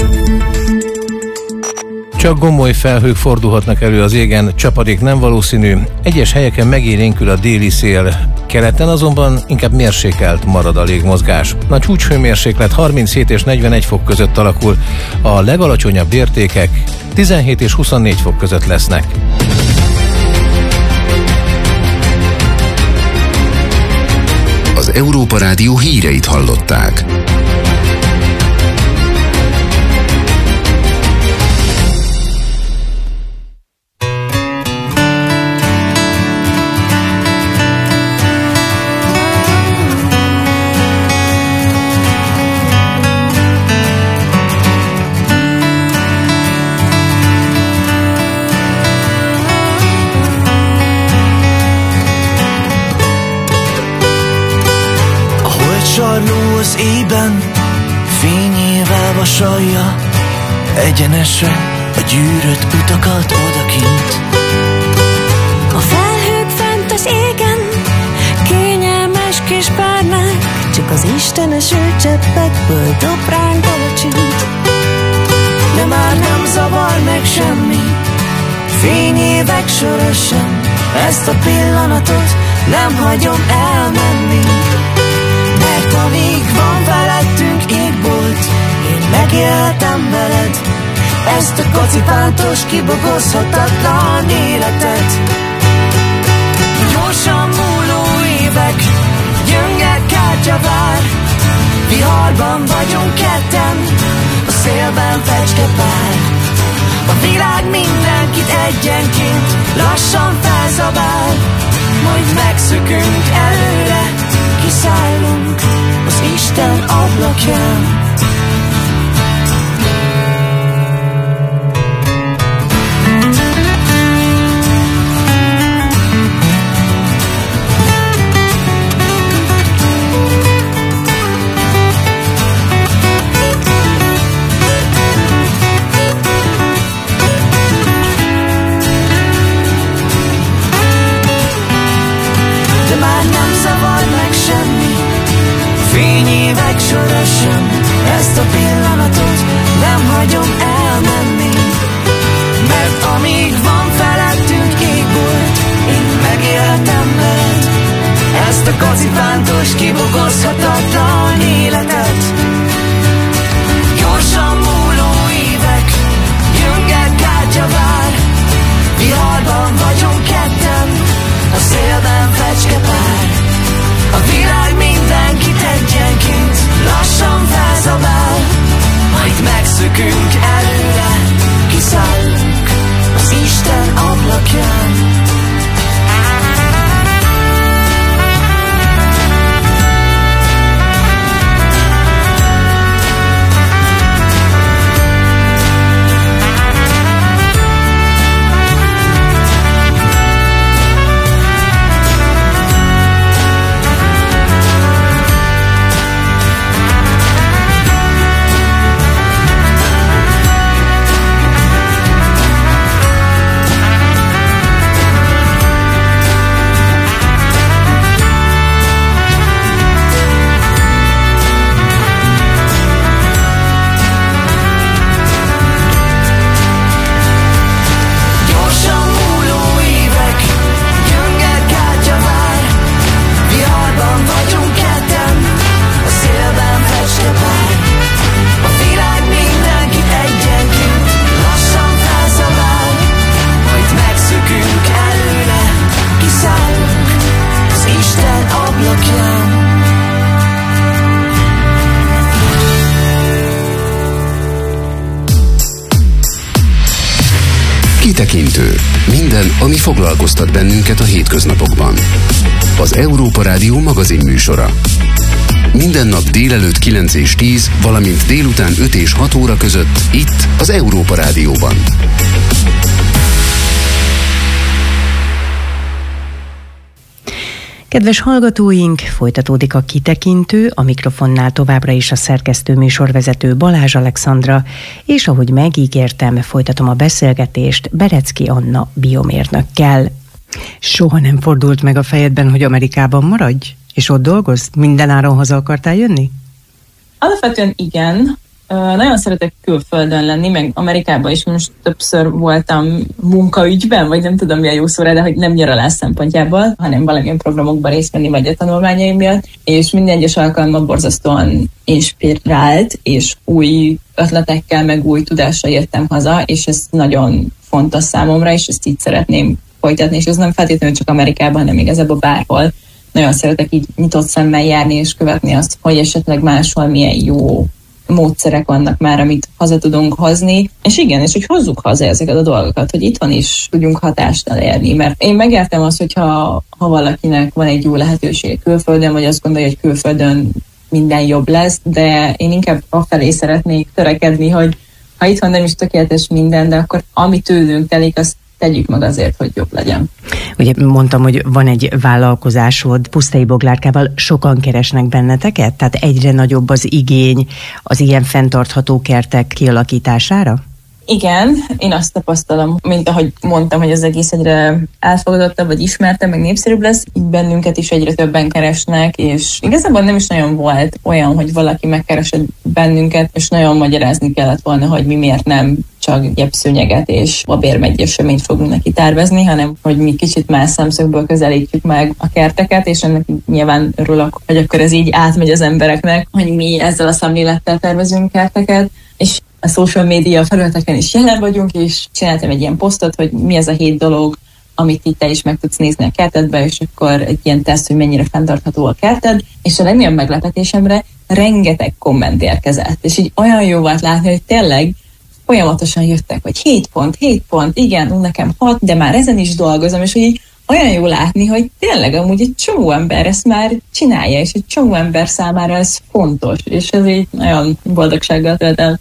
Csak gomoly felhők fordulhatnak elő az égen, csapadék nem valószínű, egyes helyeken megélénkül a déli szél, keleten azonban inkább mérsékelt marad a légmozgás. A csúcshőmérséklet 37 és 41 fok között alakul, a legalacsonyabb értékek 17 és 24 fok között lesznek. Az Európa Rádió híreit hallották. Sarló az ében, fényével vasalja egyenesre a gyűrött utakat odakint. A felhők fent az égen, kényelmes kis párnák, csak az istenes őcseppekből dob ránk alacsint. De már nem zavar meg semmi, fényévek sora sem, ezt a pillanatot nem hagyom elmenni. Mert amíg van felettünk égbolt, én megéltem veled ezt a kocipántos, kibogozhatatlan életet. Gyorsan múló évek, gyönge kártya vár, viharban vagyunk ketten, a szélben fecskepár. A világ mindenkit egyenként lassan felzabál, majd megszökünk előre, kiszállunk az Isten ablakján. De már nem zavar meg semmi, fényévek sora sem, ezt a pillanatot nem hagyom elmenni. Mert amíg van felettünk égbolt, én megéltem veled ezt a kocipántos, kibogozhatatlan életet. Gyorsan múló évek, gyönge kártya vár, viharban vagyunk ketten, a szélben fecskepár. A világ mindenkit egyenként lassan felzabál, majd megszökünk előre, kiszállunk az Isten ablakján. Kitekintő. Minden, ami foglalkoztat bennünket a hétköznapokban. Az Európa Rádió magazin műsora. Minden nap délelőtt 9 és 10, valamint délután 5 és 6 óra között itt az Európa Rádióban. Kedves hallgatóink, folytatódik a kitekintő, a mikrofonnál továbbra is a szerkesztő műsorvezető Balázs Alexandra, és ahogy megígértem, folytatom a beszélgetést Berecki Anna biomérnökkel. Soha nem fordult meg a fejedben, hogy Amerikában maradj? És ott dolgozz? Mindenáron haza akartál jönni? Alapvetően igen. Nagyon szeretek külföldön lenni, meg Amerikában is most többször voltam munkaügyben, vagy nem tudom mi a jó szó rá, de hogy nem nyaralás szempontjából, hanem valamilyen programokban részt venni, vagy a tanulmányaim miatt, és minden egyes alkalommal borzasztóan inspirált, és új ötletekkel, meg új tudással jöttem haza, és ez nagyon fontos számomra, és ezt így szeretném folytatni, és ez nem feltétlenül csak Amerikában, hanem igazából bárhol. Nagyon szeretek így nyitott szemmel járni, és követni azt, hogy esetleg máshol milyen jó módszerek vannak már, amit haza tudunk hozni, és igen, és hogy hozzuk haza ezeket a dolgokat, hogy itthon is tudjunk hatást elérni, mert én megértem azt, hogyha valakinek van egy jó lehetőség külföldön, vagy azt gondolja, hogy külföldön minden jobb lesz, de én inkább afelé szeretnék törekedni, hogy ha itthon nem is tökéletes minden, de akkor ami tőlünk telik, azt tegyük meg azért, hogy jobb legyen. Ugye mondtam, hogy van egy vállalkozásod, Pusztai Boglárkával, sokan keresnek benneteket? Tehát egyre nagyobb az igény az ilyen fenntartható kertek kialakítására? Igen, én azt tapasztalom, mint ahogy mondtam, hogy az egész egyre elfogadottabb, vagy ismertebb, meg népszerűbb lesz, így bennünket is egyre többen keresnek, és igazából nem is nagyon volt olyan, hogy valaki megkeresett bennünket, és nagyon magyarázni kellett volna, hogy mi miért nem csak gyepszőnyeget és babérmegyeseményt fogunk neki tervezni, hanem hogy mi kicsit más szemszögből közelítjük meg a kerteket, és ennek nyilván örülök, hogy akkor ez így átmegy az embereknek, hogy mi ezzel a szemlélettel tervezünk kerteket, és a social media felületeken is jelen vagyunk, és csináltam egy ilyen posztot, hogy mi az a 7 dolog, amit itt te is meg tudsz nézni a kertedbe, és akkor egy ilyen teszt, hogy mennyire fenntartható a kerted, és a legnagyobb meglepetésemre rengeteg komment érkezett, és így olyan jó volt látni, hogy tényleg folyamatosan jöttek, hogy 7 pont, igen, nekem 6, de már ezen is dolgozom, és hogy így olyan jó látni, hogy tényleg amúgy egy csomó ember ezt már csinálja, és egy csomó ember számára ez fontos, és ez így nagyon boldogsággal tölt el.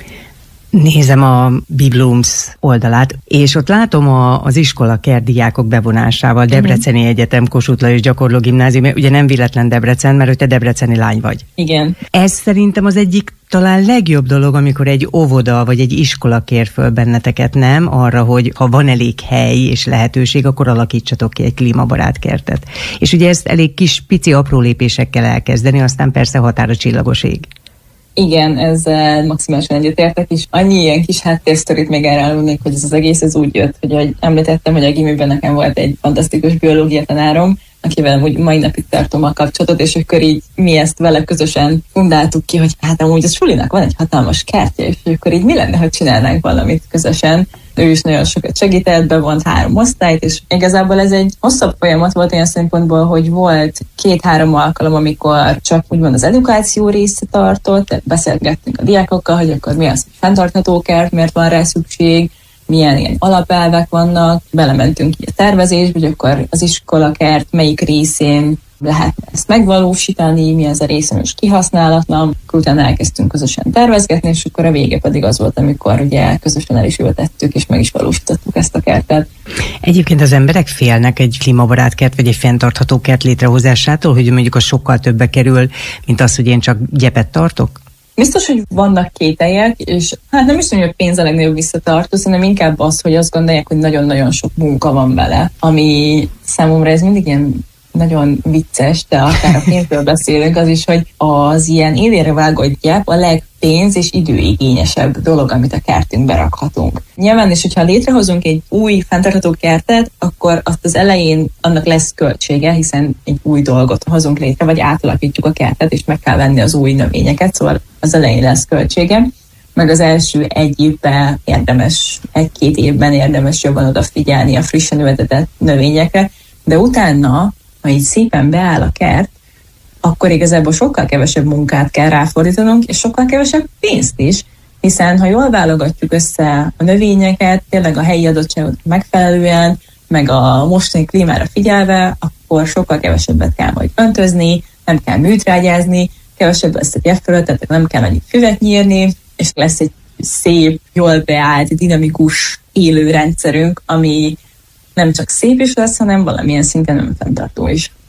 Nézem a Biblooms oldalát, és ott látom az iskolakert diákok bevonásával, Debreceni Egyetem, Kossuth Lajos Gyakorló Gimnázium, ugye nem véletlen Debrecen, mert hogy te debreceni lány vagy. Igen. Ez szerintem az egyik talán legjobb dolog, amikor egy óvoda vagy egy iskola kér föl benneteket, nem? Arra, hogy ha van elég hely és lehetőség, akkor alakítsatok ki egy klímabarát kertet. És ugye ezt elég kis, pici, apró lépésekkel elkezdeni, aztán persze határa csillagos ég. Igen, ezzel maximálisan egyetértek, és annyi ilyen kis háttérsztorit még elárulnék, hogy ez az egész ez úgy jött, hogy ahogy említettem, hogy a gimiben nekem volt egy fantasztikus biológia tanárom, akivel úgy mai napig tartom a kapcsolatot, és akkor így mi ezt vele közösen fundáltuk ki, hogy hát amúgy a sulinak van egy hatalmas kertje, és akkor így mi lenne, ha csinálnánk valamit közösen. Ő is nagyon sokat segített, bevont 3 osztályt, és igazából ez egy hosszabb folyamat volt olyan szempontból, hogy volt 2-3 alkalom, amikor csak úgymond az edukáció része tartott, beszélgettünk a diákokkal, hogy akkor mi az, hogy fenntartható kert, miért van rá szükség, milyen ilyen alapelvek vannak, belementünk így a tervezésbe, hogy akkor az iskolakert melyik részén lehet ezt megvalósítani, mi az a része most kihasználatlan, utána elkezdtünk közösen tervezgetni, és akkor a vége pedig az volt, amikor ugye közösen el is ültettük, és meg is valósítottuk ezt a kertet. Egyébként az emberek félnek egy klímabarát kert, vagy egy fenntartható kert létrehozásától, hogy mondjuk az sokkal többe kerül, mint az, hogy én csak gyepet tartok? Biztos, hogy vannak kételyek, és hát nem is mondom, hogy pénz a legnagyobb visszatartó, hanem inkább az, hogy azt gondolják, hogy nagyon-nagyon sok munka van vele, ami számomra ez mindig ilyen nagyon vicces, de akár a pénzből beszélünk, az is, hogy az ilyen élére vágott gyep a legpénz- és időigényesebb dolog, amit a kertünkbe rakhatunk. Nyilván, és hogyha létrehozunk egy új fenntartható kertet, akkor azt az elején annak lesz költsége, hiszen egy új dolgot hozunk létre, vagy átalakítjuk a kertet, és meg kell venni az új növényeket, szóval az elején lesz költsége. Meg az első 1 évben érdemes, 1-2 évben érdemes jobban odafigyelni a frissen ültetett növényekre, de utána, ha így szépen beáll a kert, akkor igazából sokkal kevesebb munkát kell ráfordítanunk, és sokkal kevesebb pénzt is, hiszen ha jól válogatjuk össze a növényeket, tényleg a helyi adottságot megfelelően, meg a mostani klímára figyelve, akkor sokkal kevesebbet kell majd öntözni, nem kell műtrágyázni, kevesebb lesz a gyepfölött, tehát nem kell annyit füvet nyírni, és lesz egy szép, jól beállt, dinamikus élő rendszerünk, ami nem csak szép is lesz, hanem valamilyen szinten önfenntartó is.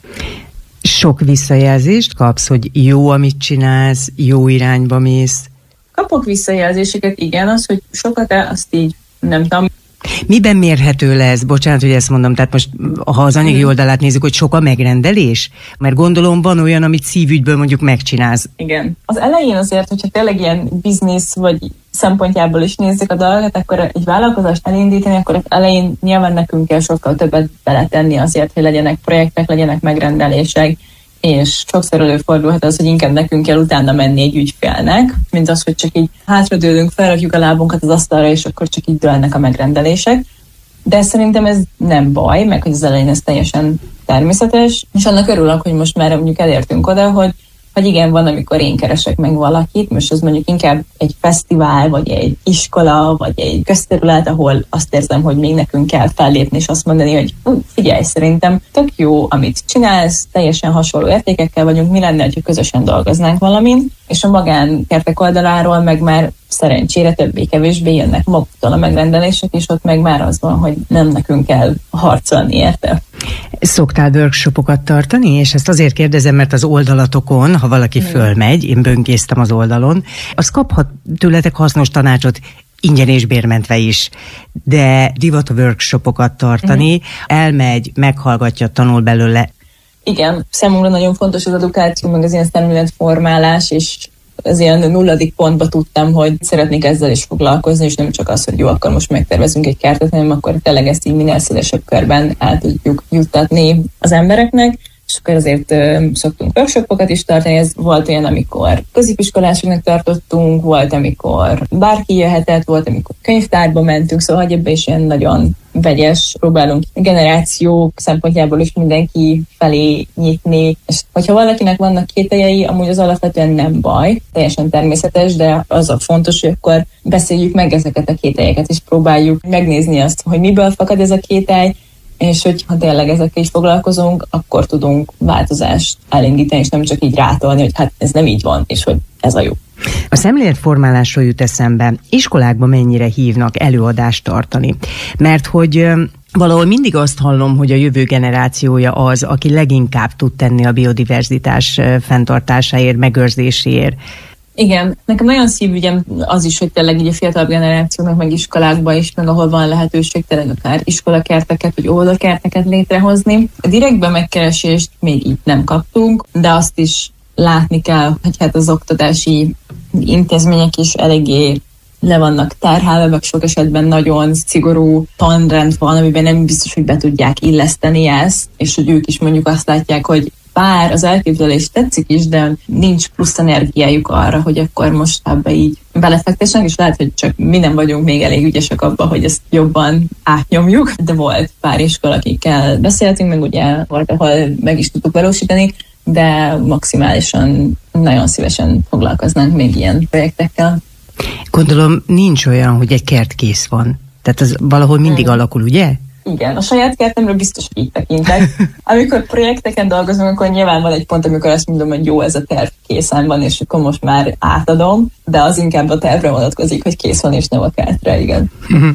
Sok visszajelzést kapsz, hogy jó, amit csinálsz, jó irányba mész? Kapok visszajelzéseket, igen, az, hogy sokat azt így nem tudom. Miben mérhető le ez? Bocsánat, hogy ezt mondom, tehát most ha az anyagi oldalát nézzük, hogy sok a megrendelés? Mert gondolom van olyan, amit szívügyből mondjuk megcsinálsz. Igen. Az elején azért, hogyha tényleg ilyen biznisz vagy szempontjából is nézzük a dolgot, akkor egy vállalkozást elindítani, akkor az elején nyilván nekünk kell sokkal többet beletenni azért, hogy legyenek projektek, legyenek megrendelések, és sokszor előfordulhat az, hogy inkább nekünk kell utána menni egy ügyfélnek, mint az, hogy csak így hátradőlünk, felrakjuk a lábunkat az asztalra, és akkor csak így dőlnek a megrendelések. De szerintem ez nem baj, meg hogy az elején ez teljesen természetes, és annak örülök, hogy most már mondjuk elértünk oda, hogy igen, van, amikor én keresek meg valakit, most az mondjuk inkább egy fesztivál, vagy egy iskola, vagy egy közterület, ahol azt érzem, hogy még nekünk kell fellépni, és azt mondani, hogy figyelj, szerintem tök jó, amit csinálsz, teljesen hasonló értékekkel vagyunk, mi lenne, ha közösen dolgoznánk valamin, és a magánkertek oldaláról meg már szerencsére többé-kevésbé jönnek maguktól a megrendelések, és ott meg már az van, hogy nem nekünk kell harcolni érte. Szoktál workshopokat tartani? És ezt azért kérdezem, mert az oldalatokon, ha valaki fölmegy, én böngésztem az oldalon, az kaphat tőletek hasznos tanácsot, ingyen és bérmentve is, de divat workshopokat tartani, elmegy, meghallgatja, tanul belőle. Igen, számunkra nagyon fontos az edukáció, meg az ilyen szemléletformálás, és az ilyen 0. pontba tudtam, hogy szeretnék ezzel is foglalkozni, és nem csak az, hogy jó, akkor most megtervezünk egy kertet, hanem akkor tényleg ezt így minél szélesebb körben el tudjuk juttatni az embereknek, és akkor azért szoktunk workshopokat is tartani, ez volt olyan, amikor középiskolásoknak tartottunk, volt, amikor bárki jöhetett, volt, amikor könyvtárba mentünk, szóval hogy ebben is ilyen nagyon vegyes, próbálunk generációk szempontjából is mindenki felé nyitni, és hogyha valakinek vannak kételjei, amúgy az alapvetően nem baj, teljesen természetes, de az a fontos, hogy akkor beszéljük meg ezeket a kételyeket, és próbáljuk megnézni azt, hogy miből fakad ez a kételj, és hogy ha tényleg ezekkel is foglalkozunk, akkor tudunk változást elindítani, és nem csak így rátolni, hogy hát ez nem így van, és hogy ez a jó. A szemléletformálásról jut eszembe, iskolákban mennyire hívnak előadást tartani? Mert hogy valahol mindig azt hallom, hogy a jövő generációja az, aki leginkább tud tenni a biodiverzitás fenntartásáért, megőrzéséért. Igen, nekem nagyon szívügyem az is, hogy tényleg így a fiatal generációnak meg iskolákban is, meg ahol van lehetőség tényleg akár iskolakerteket, vagy óvodakerteket létrehozni. A direktben megkeresést még így nem kaptunk, de azt is látni kell, hogy hát az oktatási intézmények is eléggé le vannak terhelve, meg sok esetben nagyon szigorú tanrend van, amiben nem biztos, hogy be tudják illeszteni ezt, és hogy ők is mondjuk azt látják, hogy bár az elképzelés tetszik is, de nincs plusz energiájuk arra, hogy akkor most ebbe így belefektessenek, és lehet, hogy csak mi nem vagyunk még elég ügyesek abban, hogy ezt jobban átnyomjuk, de volt pár iskola, akikkel beszéltünk, meg ugye volt, ahol meg is tudtuk valósítani, de maximálisan nagyon szívesen foglalkoznánk még ilyen projektekkel. Gondolom nincs olyan, hogy egy kert kész van. Tehát az valahol mindig alakul, ugye? Igen, a saját kertemről biztos, hogy így tekintek. Amikor projekteken dolgozunk, akkor nyilván van egy pont, amikor azt mondom, hogy jó, ez a terv készen van, és akkor most már átadom, de az inkább a tervre vonatkozik, hogy kész van, és nem a kertre, igen.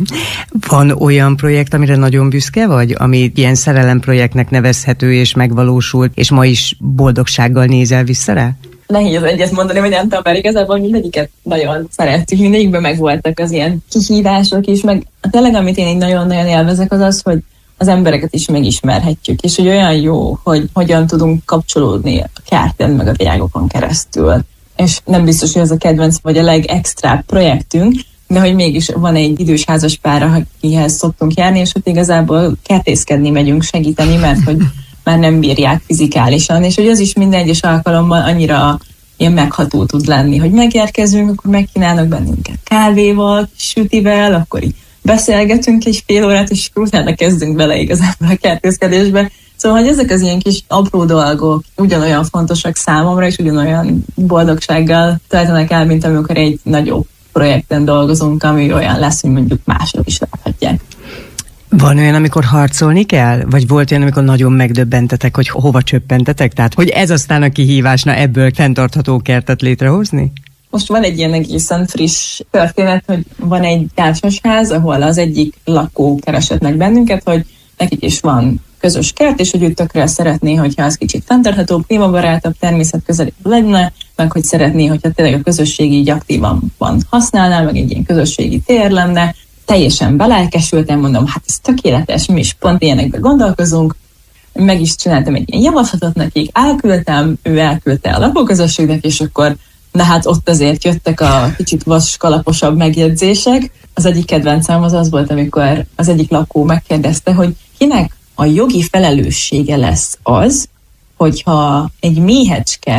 Van olyan projekt, amire nagyon büszke vagy, ami ilyen szerelemprojektnek nevezhető és megvalósult, és ma is boldogsággal nézel vissza rá? Nehéz egyet mondani, vagy nem tudom, mert igazából mindegyiket nagyon szerettük, mindegyikben megvoltak az ilyen kihívások is, meg tényleg, amit én így nagyon-nagyon élvezek, az az, hogy az embereket is megismerhetjük, és hogy olyan jó, hogy hogyan tudunk kapcsolódni a kerten, meg a virágokon keresztül. És nem biztos, hogy ez a kedvenc, vagy a legextrább projektünk, de hogy mégis van egy idős házas pár, akihez szoktunk járni, és hogy igazából kertészkedni megyünk segíteni, mert hogy már nem bírják fizikálisan, és hogy az is minden egyes alkalommal annyira ilyen megható tud lenni, hogy megérkezünk, akkor megkínálnak bennünket kávéval, sütivel, akkor így beszélgetünk egy fél órát, és utána kezdünk bele igazából a kertészkedésbe. Szóval, hogy ezek az ilyen kis apró dolgok ugyanolyan fontosak számomra, és ugyanolyan boldogsággal töltenek el, mint amikor egy nagyobb projekten dolgozunk, ami olyan lesz, hogy mondjuk mások is láthatják. Van olyan, amikor harcolni kell? Vagy volt olyan, amikor nagyon megdöbbentetek, hogy hova csöppentetek? Tehát, hogy ez aztán a kihívásna ebből fenntartható kertet létrehozni? Most van egy ilyen egészen friss történet, hogy van egy társasház, ahol az egyik lakó keresett meg bennünket, hogy nekik is van közös kert, és hogy ő tökre szeretné, hogyha az kicsit fenntarthatóbb, klímabarátabb, természetközelibb lenne, meg hogy szeretné, hogyha tényleg a közösség így aktívan használná, meg egy ilyen közösségi tér lenne. Teljesen belelkesültem, mondom, hát ez tökéletes, mi is pont ilyenekben gondolkozunk. Meg is csináltam egy ilyen javaslatot nekik, elküldtem, ő elküldte a lakóközösségnek, és akkor hát ott azért jöttek a kicsit vaskalaposabb megjegyzések. Az egyik kedvencem az volt, amikor az egyik lakó megkérdezte, hogy kinek a jogi felelőssége lesz az, hogyha egy méhecske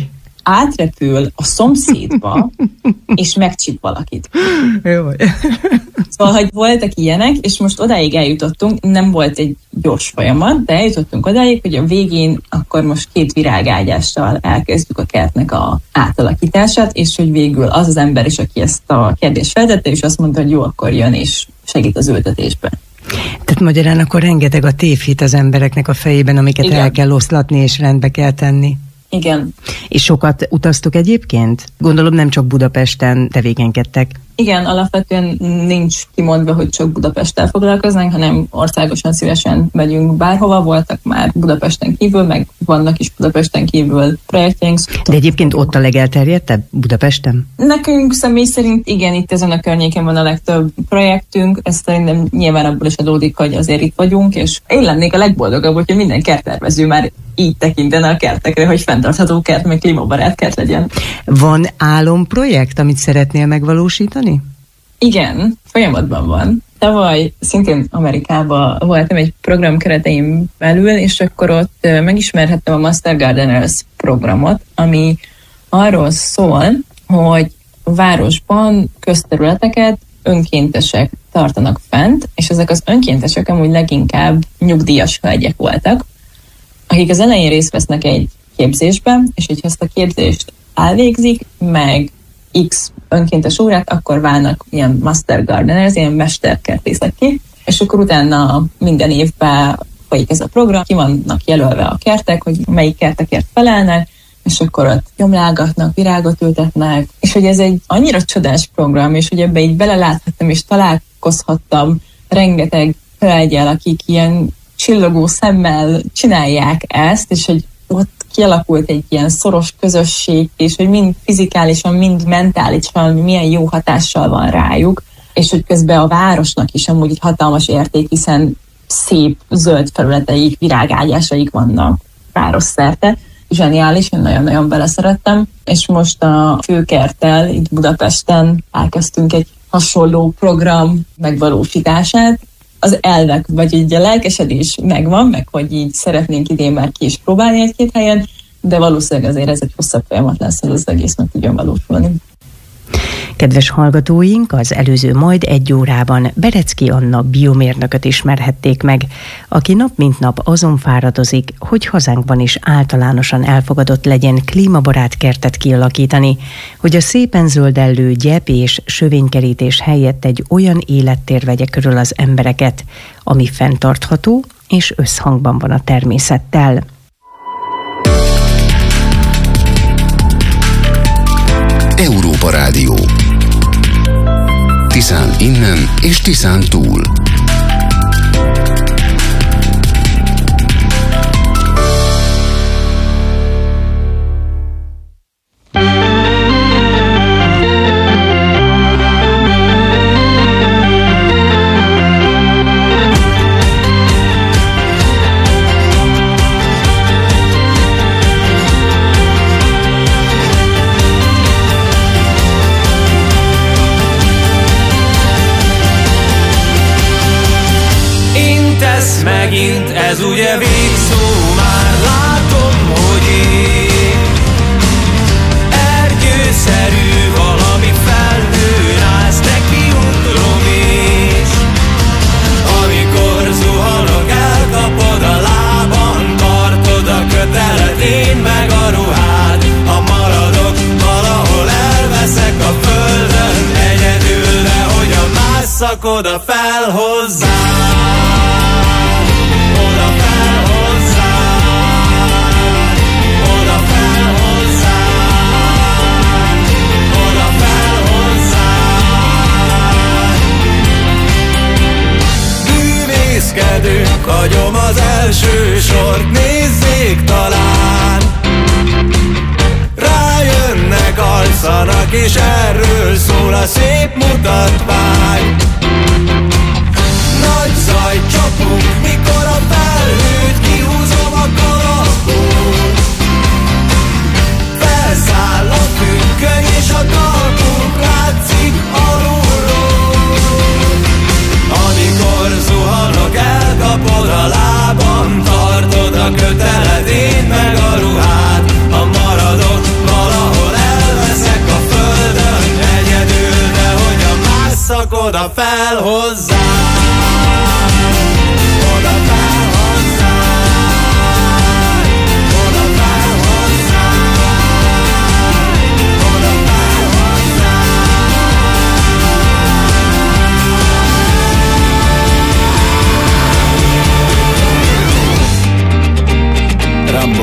átrepül a szomszédba, és megcsip valakit. Jaj. Szóval, hogy voltak ilyenek, és most odáig eljutottunk, nem volt egy gyors folyamat, de eljutottunk odáig, hogy a végén akkor most 2 virágágyással elkezdjük a kertnek a átalakítását, és hogy végül az ember is, aki ezt a kérdést feltette, és azt mondta, hogy jó, akkor jön és segít az ültetésben. Tehát magyarán akkor rengeteg a tévhit az embereknek a fejében, amiket igen, el kell oszlatni és rendbe kell tenni. Igen. És sokat utaztok egyébként? Gondolom nem csak Budapesten tevékenykedtek. Igen, alapvetően nincs kimondva, hogy csak Budapesttel foglalkoznánk, hanem országosan szívesen megyünk bárhova, voltak már Budapesten kívül, meg vannak is Budapesten kívül projektjeink. De egyébként ott a legelterjedtebb Budapesten? Nekünk személy szerint igen, itt ezen a környéken van a legtöbb projektünk, ez szerintem nyilván abból is adódik, hogy azért itt vagyunk, és én lennék a legboldogabb, hogyha minden kerttervező már így tekintene a kertekre, hogy fenntartható kert, meg klímabarát kert legyen. Van álomprojekt, amit szeretnél megvalósítani? Igen, folyamatban van. Tavaly szintén Amerikában voltam egy program keretein belül, és akkor ott megismerhettem a Master Gardeners programot, ami arról szól, hogy a városban közterületeket önkéntesek tartanak fent, és ezek az önkéntesek amúgy leginkább nyugdíjas hölgyek voltak, akik az elején részt vesznek egy képzésben, és hogyha ezt a képzést elvégzik, meg X önkéntes órát, akkor válnak ilyen Master Gardeners, ilyen mesterkertészek ki, és akkor utána minden évben folyik ez a program, ki vannak jelölve a kertek, hogy melyik kertekért felelnek, és akkor ott gyomlálgatnak, virágot ültetnek, és hogy ez egy annyira csodás program, és hogy ebbe így beleláthattam, és találkozhattam rengeteg hölgyel, akik ilyen csillogó szemmel csinálják ezt, és hogy ott kialakult egy ilyen szoros közösség, és hogy mind fizikálisan, mind mentálisan milyen jó hatással van rájuk, és hogy közben a városnak is amúgy egy hatalmas érték, hiszen szép zöld felületeik, virágágyásaik vannak városszerte. Zseniális, én nagyon-nagyon beleszerettem, és most a főkerttel itt Budapesten elkezdtünk egy hasonló program megvalósítását. Az elvek, vagy így a lelkesedés megvan, meg hogy így szeretnénk idén már ki is próbálni egy-két helyen, de valószínűleg azért ez egy hosszabb folyamat lesz, hogy az egész meg tudjon valósulni. Kedves hallgatóink, az előző majd 1 órában Berecki Anna biomérnököt ismerhették meg, aki nap mint nap azon fáradozik, hogy hazánkban is általánosan elfogadott legyen klímabarát kertet kialakítani, hogy a szépen zöldellő gyep és sövénykerítés helyett egy olyan élettér vegye körül az embereket, ami fenntartható és összhangban van a természettel. Európa Rádió. Tiszán innen és Tiszán túl. Megint ez ugye végszó, már látom, hogy én ergyőszerű valami felhőn állsz, nekiugrom is. Amikor zuhanok, elkapod a lábam, tartod a kötelet, én meg a ruhád. Ha maradok, valahol elveszek a földön, egyedül, de hogyan másszak oda fel hozzám. Hagyom az első végtalan. Rájönnek, alszanak, és erről szól a szép mutatvány. Nagy zaj csapunk, mikor a felhőt kihúzom a kalapot. Felszáll a függöny, és a talpunk látszik alulról. Amikor zuhanok, elkapod a lábam, tartod a köteled, én meg a ruhád. Ha maradok, valahol elveszek a földön egyedül, de hogyan másszak oda fel hozzá. Oda fel hozzá. Oda fel hozzá. Oda fel hozzá. Rambo.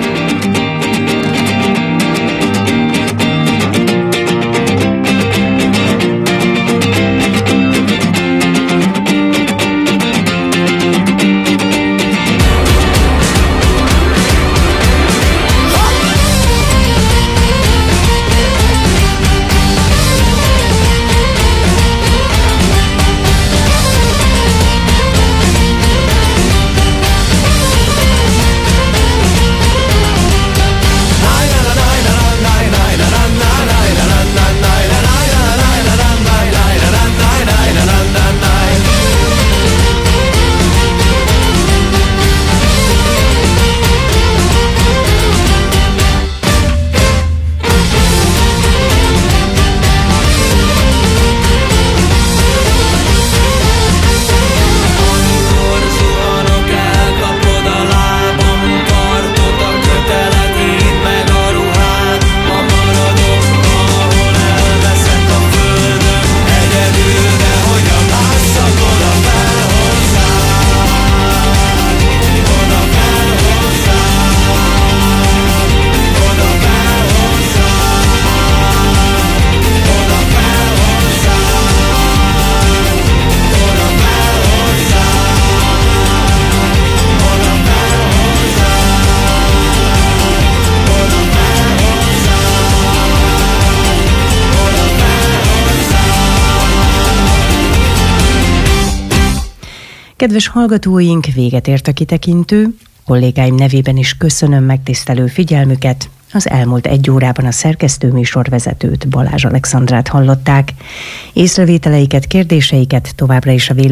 Kedves hallgatóink, véget ért a kitekintő. Kollégáim nevében is köszönöm megtisztelő figyelmüket. Az elmúlt 1 órában a szerkesztőműsorvezetőt, Balázs Alexandrát hallották. Észrevételeiket, kérdéseiket továbbra is a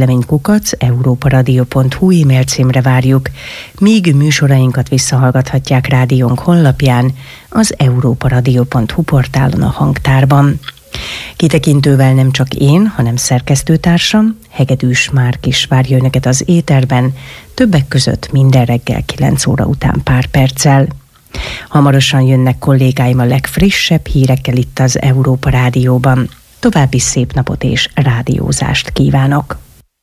véleménykukac@europaradio.hu e-mail címre várjuk, míg műsorainkat visszahallgathatják rádiónk honlapján, az europaradio.hu portálon a hangtárban. Kitekintővel nem csak én, hanem szerkesztőtársam, Hegedűs Márk is várja önöket az éterben, többek között minden reggel 9 óra után pár perccel. Hamarosan jönnek kollégáim a legfrissebb hírekkel itt az Európa Rádióban. További szép napot és rádiózást kívánok!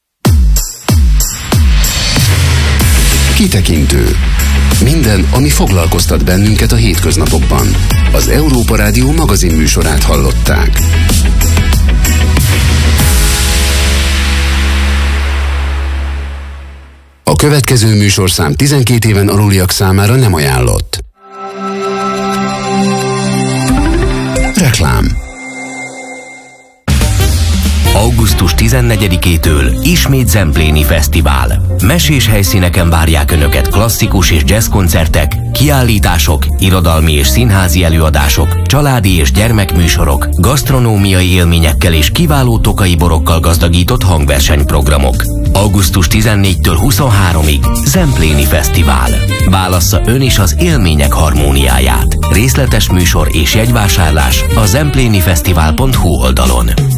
Kitekintő. Minden, ami foglalkoztat bennünket a hétköznapokban. Az Európa Rádió magazin műsorát hallották. A következő műsorszám 12 éven aluliak számára nem ajánlott. Reklám. Augusztus 14-től ismét Zempléni Fesztivál. Mesés helyszíneken várják Önöket klasszikus és jazz koncertek, kiállítások, irodalmi és színházi előadások, családi és gyermekműsorok, gasztronómiai élményekkel és kiváló tokai borokkal gazdagított hangversenyprogramok. Augusztus 14-től 23-ig Zempléni Fesztivál. Válassza ön is az élmények harmóniáját. Részletes műsor és jegyvásárlás a zemplénifesztivál.hu oldalon.